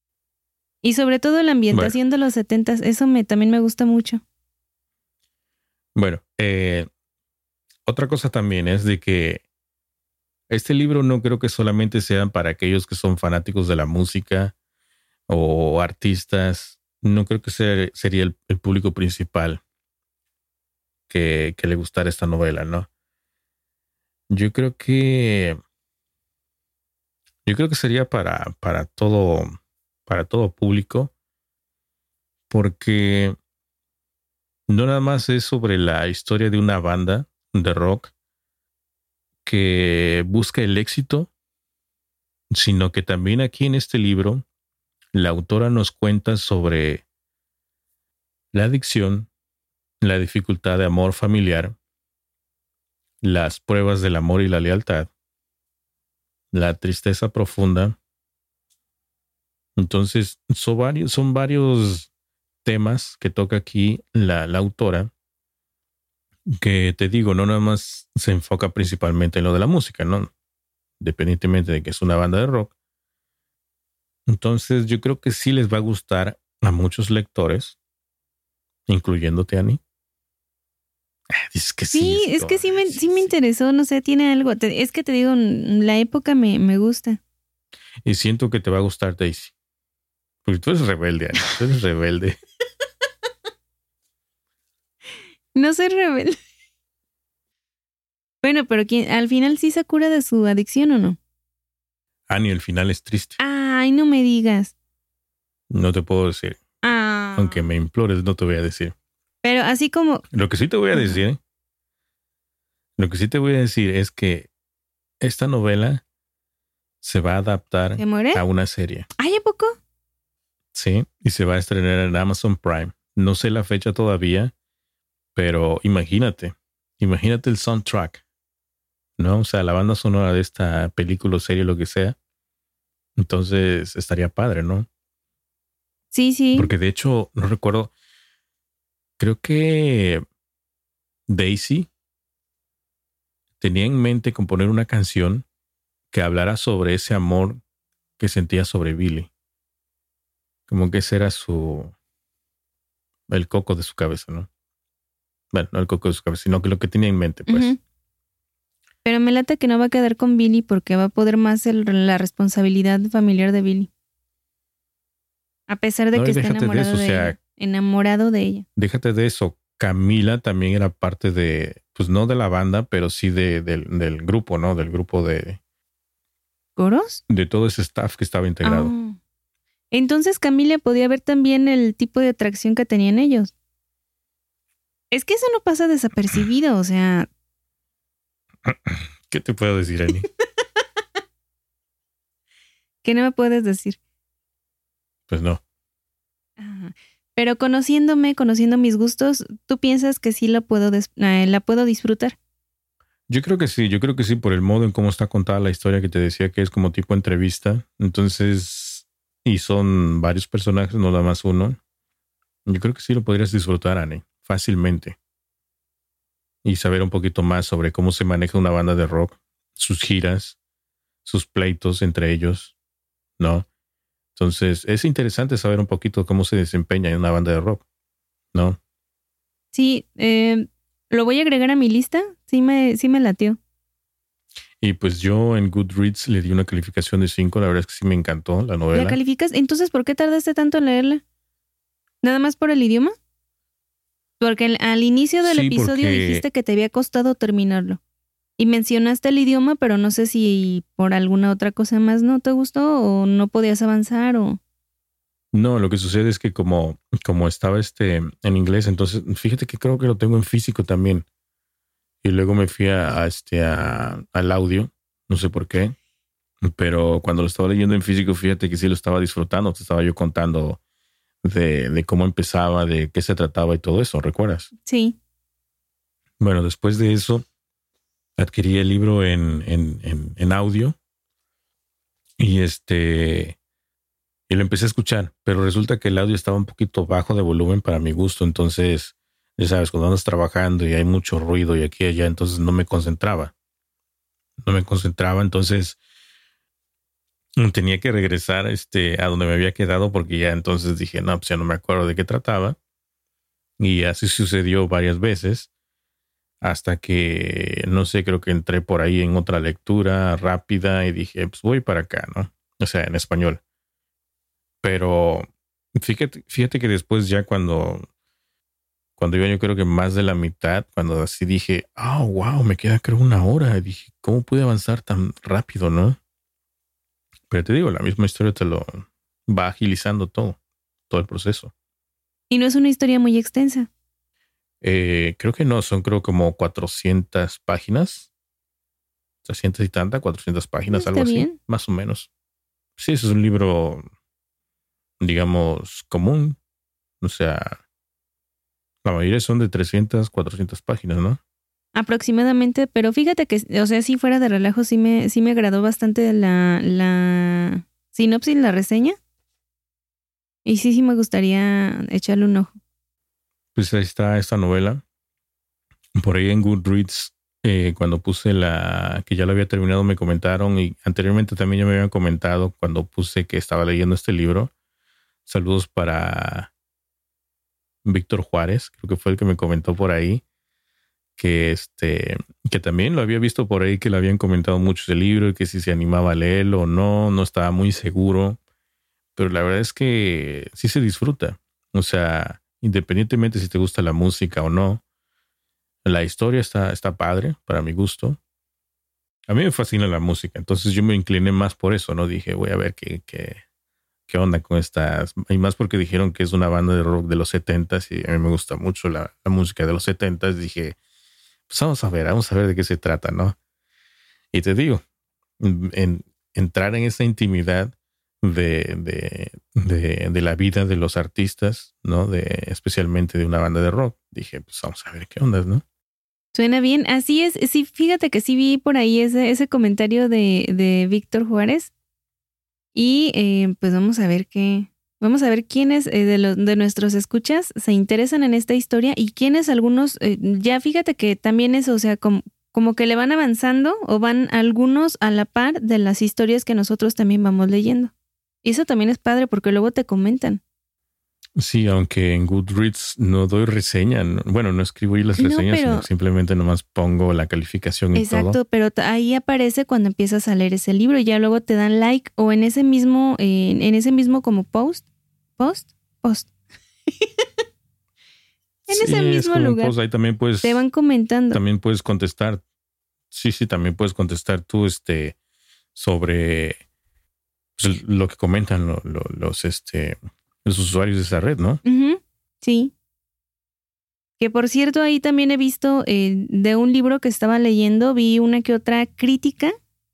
Y sobre todo la Bueno, ambientación de los setentas, eso me, también me gusta mucho. bueno, eh, otra cosa también es de que este libro no creo que solamente sea para aquellos que son fanáticos de la música o artistas. No creo que sea, sería el, el público principal que, que le gustara esta novela, ¿no? Yo creo que yo creo que sería para, para todo, para todo público, porque no nada más es sobre la historia de una banda de rock que busca el éxito, sino que también aquí en este libro la autora nos cuenta sobre la adicción, la dificultad de amor familiar, las pruebas del amor y la lealtad, la tristeza profunda. Entonces, son varios, son varios temas que toca aquí la, la autora, que te digo, no nada más se enfoca principalmente en lo de la música, ¿no? Independientemente de que es una banda de rock. Entonces, yo creo que sí les va a gustar a muchos lectores, incluyéndote, Ani. Dices que sí. Sí, es, es que sí me, sí me interesó, no sé, tiene algo. Te, es que te digo, la época me, me gusta. Y siento que te va a gustar Daisy. Porque tú eres rebelde, Ani. Tú eres rebelde. No soy rebelde. Bueno, pero ¿quién, al final sí se cura de su adicción o no? Ani, el final es triste. Ay, no me digas. No te puedo decir. Ah. Aunque me implores, no te voy a decir. Pero así como... Lo que sí te voy a decir, uh-huh. lo que sí te voy a decir es que esta novela se va a adaptar a una serie. ¿Ay, a poco? Sí, y se va a estrenar en Amazon Prime. No sé la fecha todavía, pero imagínate, imagínate el soundtrack, ¿no? O sea, la banda sonora de esta película o serie, lo que sea. Entonces estaría padre, ¿no? Sí, sí. Porque de hecho, no recuerdo, creo que Daisy tenía en mente componer una canción que hablara sobre ese amor que sentía sobre Billy. Como que ese era su... el coco de su cabeza, ¿no? Bueno, no el coco de su cabeza, sino que lo que tenía en mente, pues. Uh-huh. Pero me late que no va a quedar con Billy porque va a poder más el, la responsabilidad familiar de Billy. A pesar de no, que está enamorado de, eso, de, o sea, ella, enamorado de ella. Déjate de eso. Camila también era parte de, pues no de la banda, pero sí de, de, del grupo, ¿no? Del grupo de... ¿Coros? De todo ese staff que estaba integrado. Oh. Entonces Camila podía ver también el tipo de atracción que tenían ellos. Es que eso no pasa desapercibido, o sea... ¿Qué te puedo decir, Ani? ¿Qué no me puedes decir? Pues no. Ajá. Pero conociéndome, conociendo mis gustos, ¿tú piensas que sí la puedo, des- eh, la puedo disfrutar? Yo creo que sí, yo creo que sí, por el modo en cómo está contada la historia que te decía que es como tipo entrevista. Entonces, y son varios personajes, no nada más uno. Yo creo que sí lo podrías disfrutar, Ani, fácilmente. Y saber un poquito más sobre cómo se maneja una banda de rock, sus giras, sus pleitos entre ellos, ¿no? Entonces, es interesante saber un poquito cómo se desempeña en una banda de rock, ¿no? Sí, eh, lo voy a agregar a mi lista. Sí me, sí me latió. Y pues yo en Goodreads le di una calificación de cinco. La verdad es que sí me encantó la novela. ¿La calificas? Entonces, ¿por qué tardaste tanto en leerla? ¿Nada más por el idioma? Porque al, al inicio del sí, episodio porque... dijiste que te había costado terminarlo. Y mencionaste el idioma, pero no sé si por alguna otra cosa más no te gustó o no podías avanzar o... No, lo que sucede es que como, como estaba este en inglés, entonces fíjate que creo que lo tengo en físico también. Y luego me fui a, a este a, al audio, no sé por qué. Pero cuando lo estaba leyendo en físico, fíjate que sí lo estaba disfrutando. Te estaba yo contando de, de cómo empezaba, de qué se trataba y todo eso, ¿recuerdas? Sí. Bueno, después de eso, adquirí el libro en, en, en, en audio y este y lo empecé a escuchar, pero resulta que el audio estaba un poquito bajo de volumen para mi gusto, entonces, ya sabes, cuando andas trabajando y hay mucho ruido y aquí y allá, entonces no me concentraba. No me concentraba, entonces tenía que regresar este, a donde me había quedado porque ya entonces dije, no, pues ya no me acuerdo de qué trataba. Y así sucedió varias veces. Hasta que, no sé, creo que entré por ahí en otra lectura rápida y dije, pues voy para acá, ¿no? O sea, en español. Pero fíjate, fíjate que después ya cuando, cuando iba yo creo que más de la mitad, cuando así dije, oh, wow, me queda creo una hora. Y dije, ¿cómo pude avanzar tan rápido, no? Pero te digo, la misma historia te lo va agilizando todo, todo el proceso. Y no es una historia muy extensa. Eh, creo que no, son creo como cuatrocientas páginas. trescientas y tanta, cuatrocientas páginas, Está algo así. bien. Más o menos. Sí, ese es un libro, digamos, común. O sea, la mayoría son de trescientas, cuatrocientas páginas, ¿no? Aproximadamente, pero fíjate que, o sea, si fuera de relajo, sí me, sí me agradó bastante la, la sinopsis, la reseña. Y sí, sí me gustaría echarle un ojo. Pues ahí está esta novela. Por ahí en Goodreads, eh, cuando puse la que ya lo había terminado, me comentaron, y anteriormente también ya me habían comentado cuando puse que estaba leyendo este libro. Saludos para Víctor Juárez, creo que fue el que me comentó por ahí, que este, que también lo había visto por ahí, que le habían comentado mucho ese libro y que si se animaba a leerlo o no, no estaba muy seguro. Pero la verdad es que sí se disfruta. O sea, independientemente si te gusta la música o no, la historia está, está padre para mi gusto. A mí me fascina la música, entonces yo me incliné más por eso, ¿no? Dije, voy a ver qué, qué, qué onda con estas. Y más porque dijeron que es una banda de rock de los setentas y a mí me gusta mucho la, la música de los setentas. Dije, pues vamos a ver, vamos a ver de qué se trata, ¿no? Y te digo, en, entrar en esa intimidad de, de, de, de la vida de los artistas, ¿no? De, especialmente de una banda de rock. Dije, pues vamos a ver qué onda, ¿no? Suena bien. Así es. Sí, fíjate que sí vi por ahí ese, ese comentario de, de Víctor Juárez. Y eh, pues vamos a ver qué. Vamos a ver quiénes eh, de, los, de nuestros escuchas se interesan en esta historia y quiénes algunos. Eh, ya fíjate que también eso, o sea, como, como que le van avanzando o van algunos a la par de las historias que nosotros también vamos leyendo. Y eso también es padre porque luego te comentan. Sí, aunque en Goodreads no doy reseña. No, bueno, no escribo ahí las reseñas, no, pero, sino simplemente nomás pongo la calificación y exacto, todo. Exacto, pero ahí aparece cuando empiezas a leer ese libro y ya luego te dan like o en ese mismo, eh, en ese mismo como post, post, post. en sí, ese mismo es lugar. Post, ahí también puedes, te van comentando. También puedes contestar. Sí, sí, también puedes contestar tú este sobre pues, lo que comentan lo, lo, los este los usuarios de esa red, ¿no? Uh-huh, sí. Que por cierto, ahí también he visto eh, de un libro que estaba leyendo, vi una que otra crítica.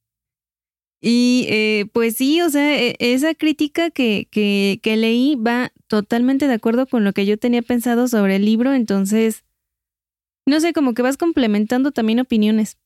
Y eh, pues sí, o sea, esa crítica que, que, que leí va totalmente de acuerdo con lo que yo tenía pensado sobre el libro. Entonces, no sé, como que vas complementando también opiniones.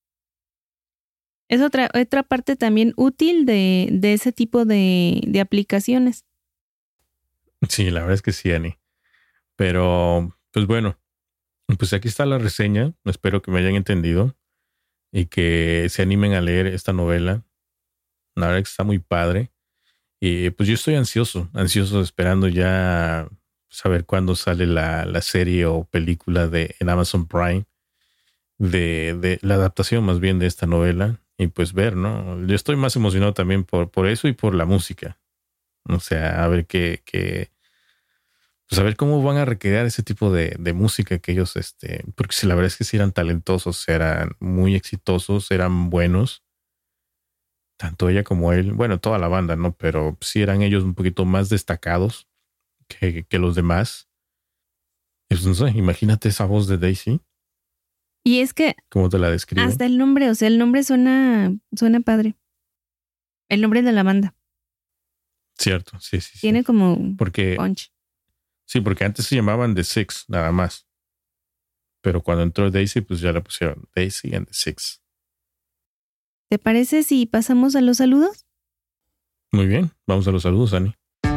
Es otra, otra parte también útil de, de ese tipo de, de aplicaciones. Sí, la verdad es que sí, Ani. Pero, pues bueno, pues aquí está la reseña. Espero que me hayan entendido y que se animen a leer esta novela. La verdad es que está muy padre. Y pues yo estoy ansioso, ansioso esperando ya saber cuándo sale la, la serie o película de en Amazon Prime de, de la adaptación más bien de esta novela y pues ver, ¿no? Yo estoy más emocionado también por, por eso y por la música. O sea, a ver qué, qué pues a ver cómo van a recrear ese tipo de, de música que ellos, este, porque si la verdad es que sí eran talentosos, eran muy exitosos, eran buenos. Tanto ella como él, bueno, toda la banda, ¿no? Pero sí eran ellos un poquito más destacados que, que los demás. Pues no sé, imagínate esa voz de Daisy. Y es que... ¿Cómo te la describo? Hasta el nombre, o sea, el nombre suena, suena padre. El nombre de la banda. Cierto, sí, sí. Tiene sí. como porque, punch. Sí, porque antes se llamaban The Six, nada más. Pero cuando entró Daisy, pues ya le pusieron Daisy and the Six. ¿Te parece si pasamos a los saludos? Muy bien, vamos a los saludos, Ani.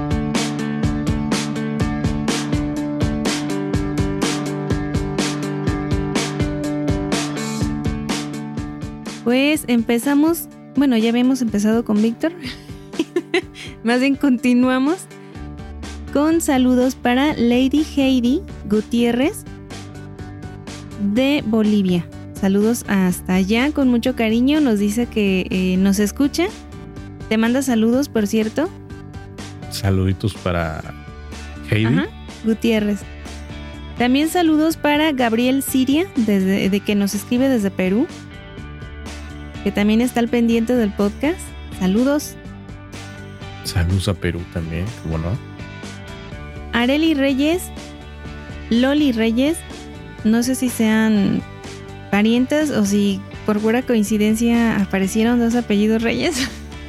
Pues empezamos, bueno, ya habíamos empezado con Víctor. Más bien continuamos con saludos para Lady Heidi Gutiérrez de Bolivia. Saludos hasta allá, con mucho cariño. Nos dice que eh, nos escucha. Te manda saludos, por cierto. Saluditos para Heidi. Ajá, Gutiérrez. También saludos para Gabriel Siria, desde, de que nos escribe desde Perú, que también está al pendiente del podcast. Saludos. Saludos a Perú también, ¿cómo no? Arely Reyes, Loli Reyes, no sé si sean parientes o si por pura coincidencia aparecieron dos apellidos Reyes.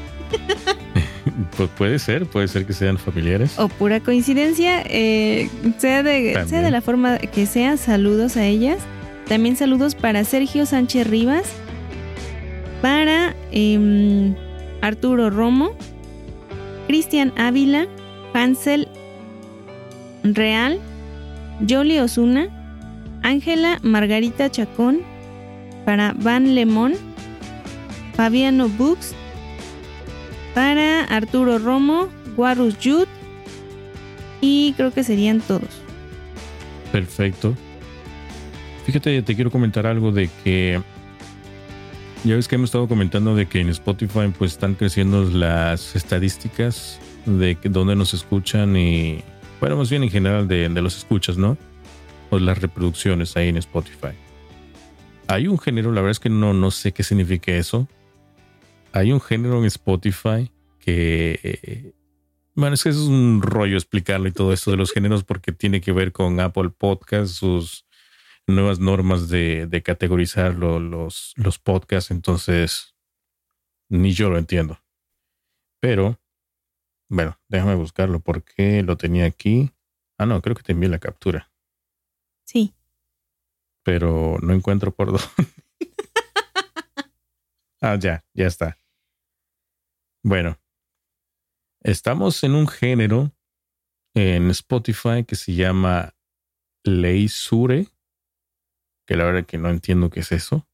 Pues puede ser, puede ser que sean familiares. O pura coincidencia, eh, sea, de, sea de la forma que sea, saludos a ellas. También saludos para Sergio Sánchez Rivas, para eh, Arturo Romo, Cristian Ávila, Hansel Real, Yoli Osuna, Ángela Margarita Chacón, para Van Lemón, Fabiano Books, para Arturo Romo, Guarus Yud, y creo que serían todos. Perfecto. Fíjate, te quiero comentar algo de que ya ves que hemos estado comentando de que en Spotify pues están creciendo las estadísticas de que dónde nos escuchan y bueno, más bien en general de, de los escuchas, ¿no? O las reproducciones ahí en Spotify. Hay un género, la verdad es que no, no sé qué significa eso. Hay un género en Spotify que... Eh, bueno, es que es un rollo explicarlo y todo esto de los géneros porque tiene que ver con Apple Podcasts, sus nuevas normas de, de categorizar lo, los, los podcasts. Entonces, ni yo lo entiendo. Pero, bueno, déjame buscarlo porque lo tenía aquí. Ah, no, creo que te envié la captura. Sí. Pero no encuentro por dónde. Ah, ya, ya está. Bueno, estamos en un género en Spotify que se llama Leisure, que la verdad que no entiendo qué es eso.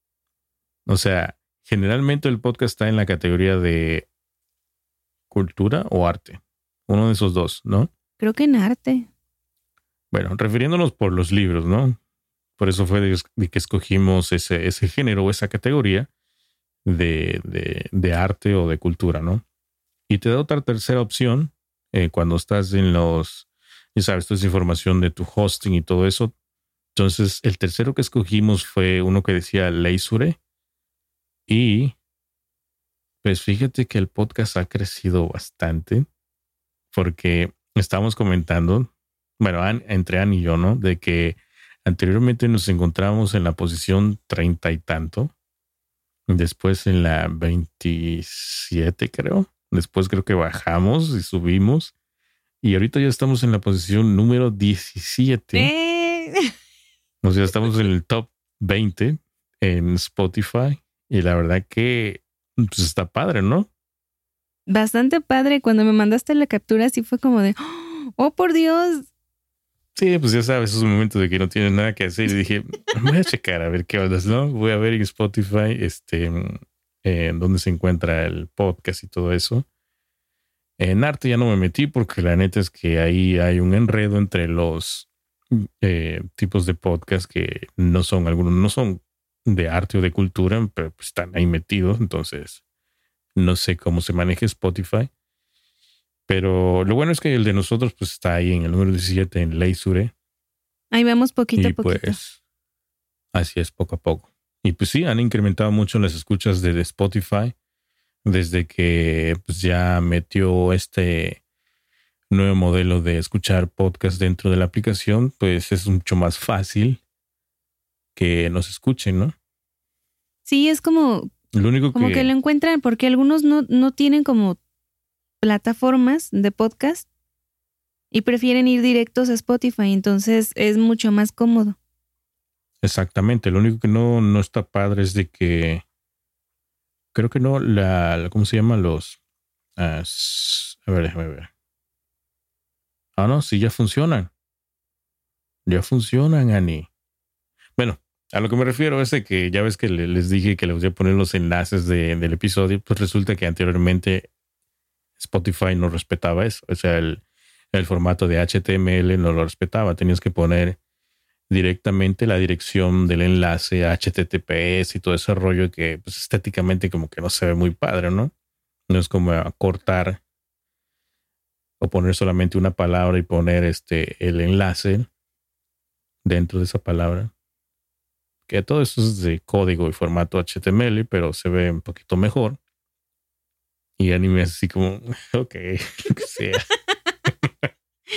O sea, generalmente el podcast está en la categoría de cultura o arte. Uno de esos dos, ¿no? Creo que en arte. Bueno, refiriéndonos por los libros, ¿no? Por eso fue de, de que escogimos ese, ese género o esa categoría de, de, de arte o de cultura, ¿no? Y te da otra tercera opción eh, cuando estás en los, ya sabes, toda esa información de tu hosting y todo eso. Entonces, el tercero que escogimos fue uno que decía Leisure. Y pues fíjate que el podcast ha crecido bastante porque estamos comentando, bueno, Ann, entre Ann y yo, ¿no? De que anteriormente nos encontrábamos en la posición treinta y tanto. Después en la veintisiete, creo. Después creo que bajamos y subimos. Y ahorita ya estamos en la posición número diecisiete. ¡Eh! O sea, estamos en el top veinte en Spotify. Y la verdad que pues está padre, ¿no? Bastante padre. Cuando me mandaste la captura, sí fue como de, ¡oh, por Dios! Sí, pues ya sabes, esos momentos de que no tienes nada que hacer. Y dije, voy a checar a ver qué onda, ¿no? Voy a ver en Spotify este, eh, dónde se encuentra el podcast y todo eso. En arte ya no me metí porque la neta es que ahí hay un enredo entre los eh, tipos de podcast que no son, algunos no son de arte o de cultura, pero pues están ahí metidos. Entonces, no sé cómo se maneja Spotify. Pero lo bueno es que el de nosotros pues está ahí en el número diecisiete en Leisure. Ahí vamos poquito y a poquito. Pues, así es, poco a poco. Y pues sí, han incrementado mucho las escuchas de Spotify desde que pues ya metió este nuevo modelo de escuchar podcast dentro de la aplicación. Pues es mucho más fácil que nos escuchen, ¿no? Sí, es como, lo único como que... que lo encuentran porque algunos no, no tienen como plataformas de podcast y prefieren ir directos a Spotify, entonces es mucho más cómodo. Exactamente, lo único que no, no está padre es de que creo que no, la, la ¿cómo se llama? Los uh, a ver, déjame ver. Ah, no, sí, ya funcionan. Ya funcionan, Ani. Bueno, a lo que me refiero es de que ya ves que le, les dije que les voy a poner los enlaces de, del episodio, pues resulta que anteriormente Spotify no respetaba eso. O sea, el, el formato de H T M L no lo respetaba. Tenías que poner directamente la dirección del enlace H T T P S y todo ese rollo que pues, estéticamente como que no se ve muy padre, ¿no? No es como cortar o poner solamente una palabra y poner este el enlace dentro de esa palabra. Que todo eso es de código y formato H T M L, pero se ve un poquito mejor. Y anime así como, ok, lo que sea.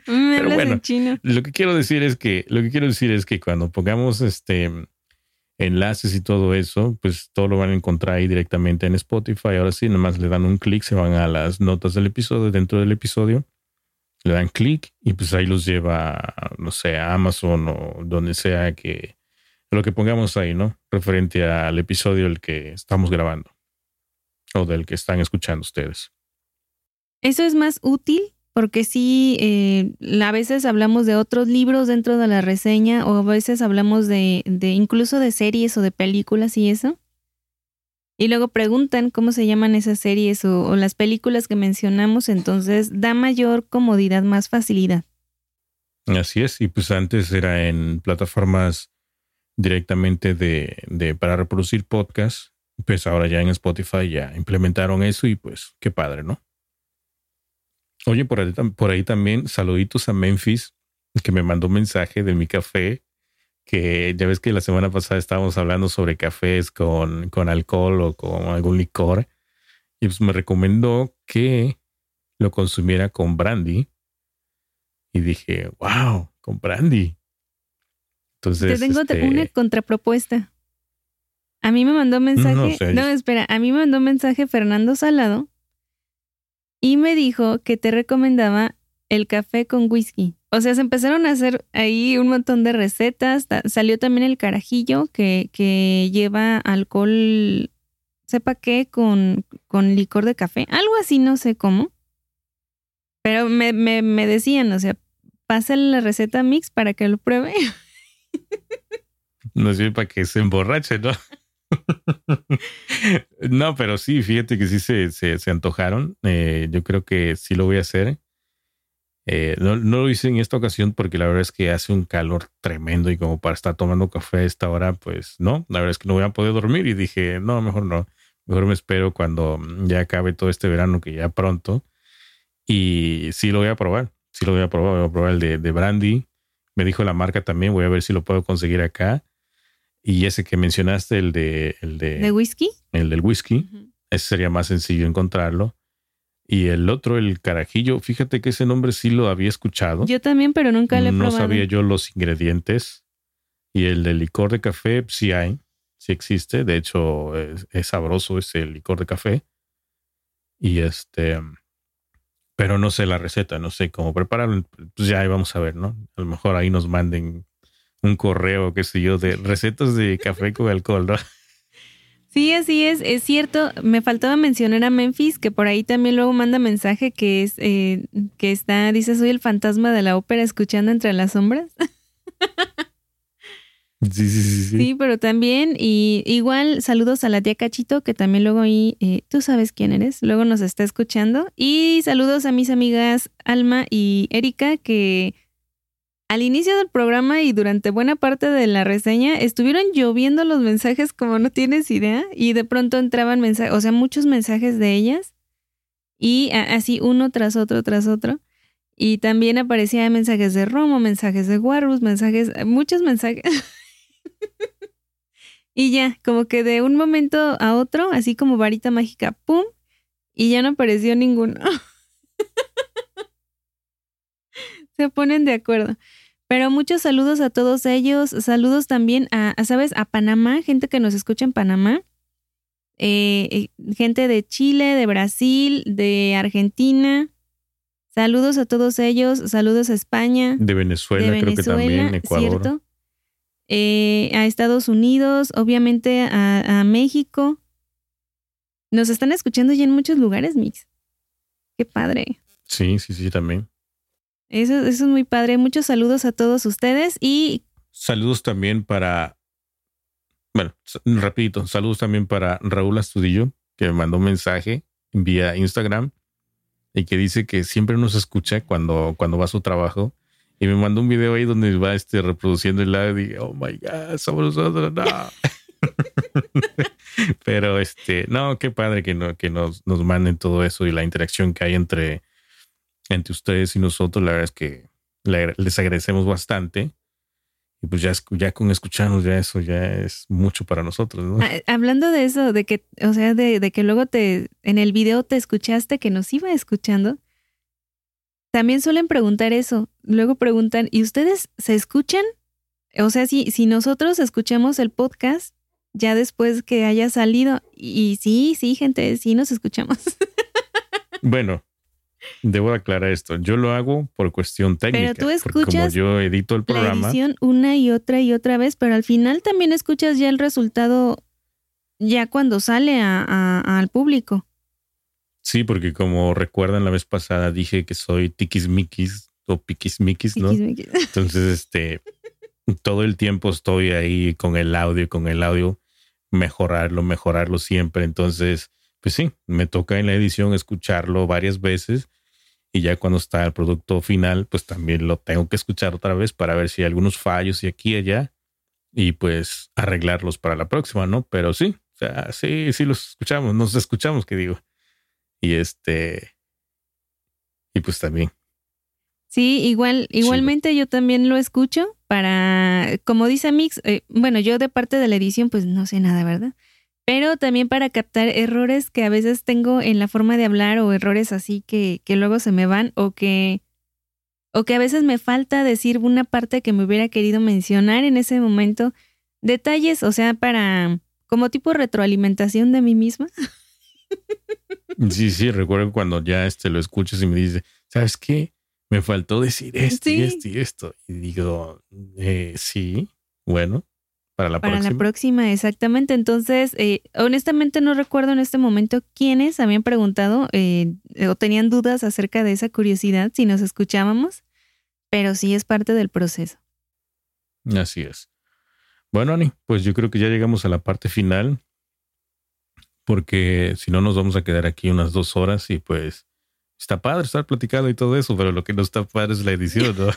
Me Pero hablas bueno, en chino. lo que quiero decir es que, lo que quiero decir es que cuando pongamos este enlaces y todo eso, pues todo lo van a encontrar ahí directamente en Spotify. Ahora sí, nomás le dan un clic, se van a las notas del episodio, dentro del episodio, le dan clic y pues ahí los lleva, no sé, a Amazon o donde sea que lo que pongamos ahí, ¿no? Referente al episodio del que estamos grabando o del que están escuchando ustedes. Eso es más útil porque sí, eh, a veces hablamos de otros libros dentro de la reseña o a veces hablamos de, de incluso de series o de películas y eso. Y luego preguntan cómo se llaman esas series o, o las películas que mencionamos, entonces da mayor comodidad, más facilidad. Así es, y pues antes era en plataformas directamente de, de para reproducir podcast, pues ahora ya en Spotify ya implementaron eso y pues qué padre, ¿no? Oye, por ahí, por ahí también saluditos a Memphis, que me mandó un mensaje de mi café, que ya ves que la semana pasada estábamos hablando sobre cafés con, con alcohol o con algún licor, y pues me recomendó que lo consumiera con brandy, y dije, wow, con brandy. Entonces, Te tengo este, una contrapropuesta. A mí me mandó un mensaje, no no, sé, no, espera, a mí me mandó un mensaje Fernando Salado y me dijo que te recomendaba el café con whisky. O sea, se empezaron a hacer ahí un montón de recetas. Salió también el carajillo que, que lleva alcohol, sepa qué, con, con licor de café. Algo así, no sé cómo. Pero me, me, me decían, o sea, pásale la receta Mix para que lo pruebe. No sirve para que se emborrache, ¿no? No, pero sí, fíjate que sí se, se, se antojaron. Eh, yo creo que sí lo voy a hacer. Eh, no, no lo hice en esta ocasión porque la verdad es que hace un calor tremendo y como para estar tomando café a esta hora, pues no, la verdad es que no voy a poder dormir y dije, no, mejor no. Mejor me espero cuando ya acabe todo este verano, que ya pronto. Y sí lo voy a probar. Sí lo voy a probar. Voy a probar el de, de brandy. Me dijo la marca también. Voy a ver si lo puedo conseguir acá. Y ese que mencionaste, el de... ¿El de, ¿De whisky? El del whisky. Uh-huh. Ese sería más sencillo encontrarlo. Y el otro, el carajillo, fíjate que ese nombre sí lo había escuchado. Yo también, pero nunca lo he no probado. No sabía yo los ingredientes. Y el de licor de café, sí hay. Sí existe. De hecho, es, es sabroso ese licor de café. Y este... Pero no sé la receta, no sé cómo prepararlo. Pues ya ahí vamos a ver, ¿no? A lo mejor ahí nos manden un correo, qué sé yo, de recetas de café con alcohol, ¿no? Sí, así es, es cierto. Me faltaba mencionar a Memphis, que por ahí también luego manda mensaje que es eh, que está, dice, soy el fantasma de la ópera escuchando entre las sombras. Sí, sí, sí, sí. Sí, pero también, y igual saludos a la tía Cachito, que también luego ahí, eh, tú sabes quién eres, luego nos está escuchando. Y saludos a mis amigas Alma y Erika, que al inicio del programa y durante buena parte de la reseña estuvieron lloviendo los mensajes como no tienes idea, y de pronto entraban mensajes, o sea, muchos mensajes de ellas, y a, así uno tras otro, tras otro. Y también aparecían mensajes de Romo, mensajes de Warrus, mensajes, muchos mensajes. Y ya, como que de un momento a otro, así como varita mágica, ¡pum! Y ya no apareció ninguno. Se ponen de acuerdo. Pero muchos saludos a todos ellos. Saludos también a, a ¿sabes? A Panamá, gente que nos escucha en Panamá. Eh, gente de Chile, de Brasil, de Argentina. Saludos a todos ellos. Saludos a España. De Venezuela, de creo Venezuela, que también, Ecuador. ¿cierto? Eh, a Estados Unidos, obviamente a, a México. Nos están escuchando ya en muchos lugares, Mix. Qué padre. Sí, sí, sí, también. Eso, eso es muy padre. Muchos saludos a todos ustedes y... Saludos también para... Bueno, rapidito. Saludos también para Raúl Astudillo, que me mandó un mensaje vía Instagram y que dice que siempre nos escucha cuando, cuando va a su trabajo. Y me mandó un video ahí donde va este, reproduciendo el audio y dije, oh my God, somos nosotros, no. Pero este, no, qué padre que, no, que nos, nos manden todo eso y la interacción que hay entre, entre ustedes y nosotros. La verdad es que le, les agradecemos bastante. Y pues ya, ya con escucharnos ya eso ya es mucho para nosotros, ¿no? Hablando de eso, de que, o sea, de, de que luego te, en el video te escuchaste que nos iba escuchando. también suelen preguntar eso. Luego preguntan, ¿y ustedes se escuchan? O sea, si, si nosotros escuchamos el podcast ya después que haya salido. Y sí, sí, gente, sí nos escuchamos. Bueno, debo aclarar esto. Yo lo hago por cuestión técnica. Pero tú escuchas como yo edito el programa, la edición una y otra y otra vez, pero al final también escuchas ya el resultado ya cuando sale a, a, al público. Sí, porque como recuerdan la vez pasada dije que soy tiquismiquis o piquismiquis, ¿no? Tiquismiquis. Entonces, este, todo el tiempo estoy ahí con el audio, con el audio, mejorarlo, mejorarlo siempre. Entonces, pues sí, me toca en la edición escucharlo varias veces y ya cuando está el producto final, pues también lo tengo que escuchar otra vez para ver si hay algunos fallos y aquí y allá y pues arreglarlos para la próxima, ¿no? Pero sí, o sea, sí, sí los escuchamos, nos escuchamos, que digo. Y este, y pues también. Sí, igual, igualmente sí. Yo también lo escucho para, como dice Mix, eh, bueno, yo de parte de la edición pues no sé nada, ¿verdad? Pero también para captar errores que a veces tengo en la forma de hablar o errores así que, que luego se me van o que, o que a veces me falta decir una parte que me hubiera querido mencionar en ese momento. Detalles, o sea, para, como tipo retroalimentación de mí misma. Sí, sí, recuerdo cuando ya este lo escuchas y me dice, ¿sabes qué? Me faltó decir esto sí. y esto y esto. Y digo, eh, sí, bueno, para la para próxima. Para la próxima, exactamente. Entonces, eh, honestamente no recuerdo en este momento quiénes habían preguntado eh, o tenían dudas acerca de esa curiosidad, si nos escuchábamos, pero sí es parte del proceso. Así es. Bueno, Ani, pues yo creo que ya llegamos a la parte final. Porque si no nos vamos a quedar aquí unas dos horas y pues está padre estar platicando y todo eso, pero lo que no está padre es la edición, ¿no?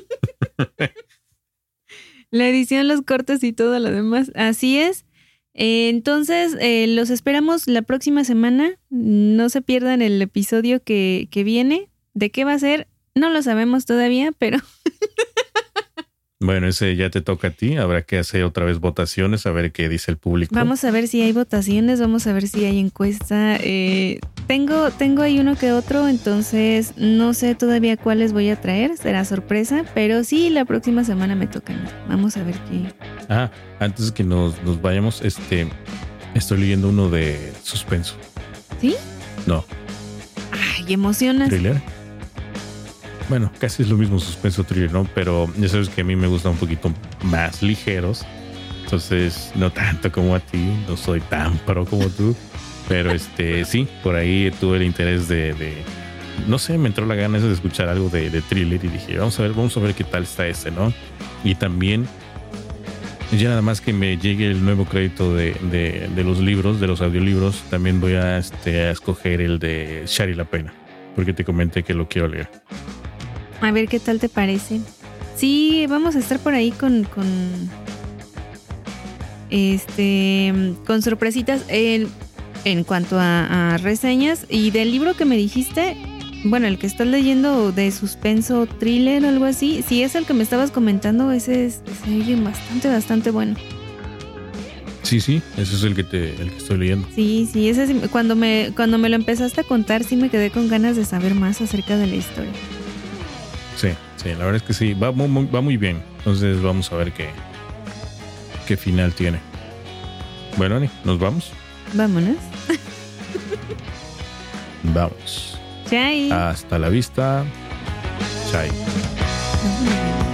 La edición, los cortes y todo lo demás. Así es. Eh, entonces, eh, los esperamos la próxima semana. No se pierdan el episodio que, que viene. ¿De qué va a ser? No lo sabemos todavía, pero... Bueno, ese ya te toca a ti. Habrá que hacer otra vez votaciones, a ver qué dice el público. Vamos a ver si hay votaciones, vamos a ver si hay encuesta. Eh, tengo, tengo ahí uno que otro, entonces no sé todavía cuáles voy a traer. Será sorpresa, pero sí, la próxima semana me tocan. Vamos a ver qué. Ah, antes que nos, nos vayamos, este, estoy leyendo uno de suspenso. ¿Sí? No. Ay, emocionas. ¿Thriller? Bueno, casi es lo mismo suspenso thriller, ¿no? Pero ya sabes que a mí me gustan un poquito más ligeros. Entonces, no tanto como a ti. No soy tan pro como tú. Pero este sí, por ahí tuve el interés de, de... No sé, me entró la gana de escuchar algo de, de thriller. Y dije, vamos a ver, vamos a ver qué tal está este, ¿no? Y también, ya nada más que me llegue el nuevo crédito de, de, de los libros, de los audiolibros, también voy a, este, a escoger el de Shari La Pena. Porque te comenté que lo quiero leer. A ver qué tal te parece. Sí, vamos a estar por ahí con, con este con sorpresitas en, en cuanto a, a reseñas. Y del libro que me dijiste, bueno, el que estás leyendo de suspenso thriller o algo así, si es el que me estabas comentando, ese es, es bastante, bastante bueno. Sí, sí, ese es el que te, el que estoy leyendo. Sí, sí, ese sí, cuando me, cuando me lo empezaste a contar, sí me quedé con ganas de saber más acerca de la historia. Sí, sí, la verdad es que sí, va muy, va muy bien. Entonces vamos a ver qué, qué final tiene. Bueno, Ani, ¿nos vamos? Vámonos. Vamos. Chai. Hasta la vista. Chai.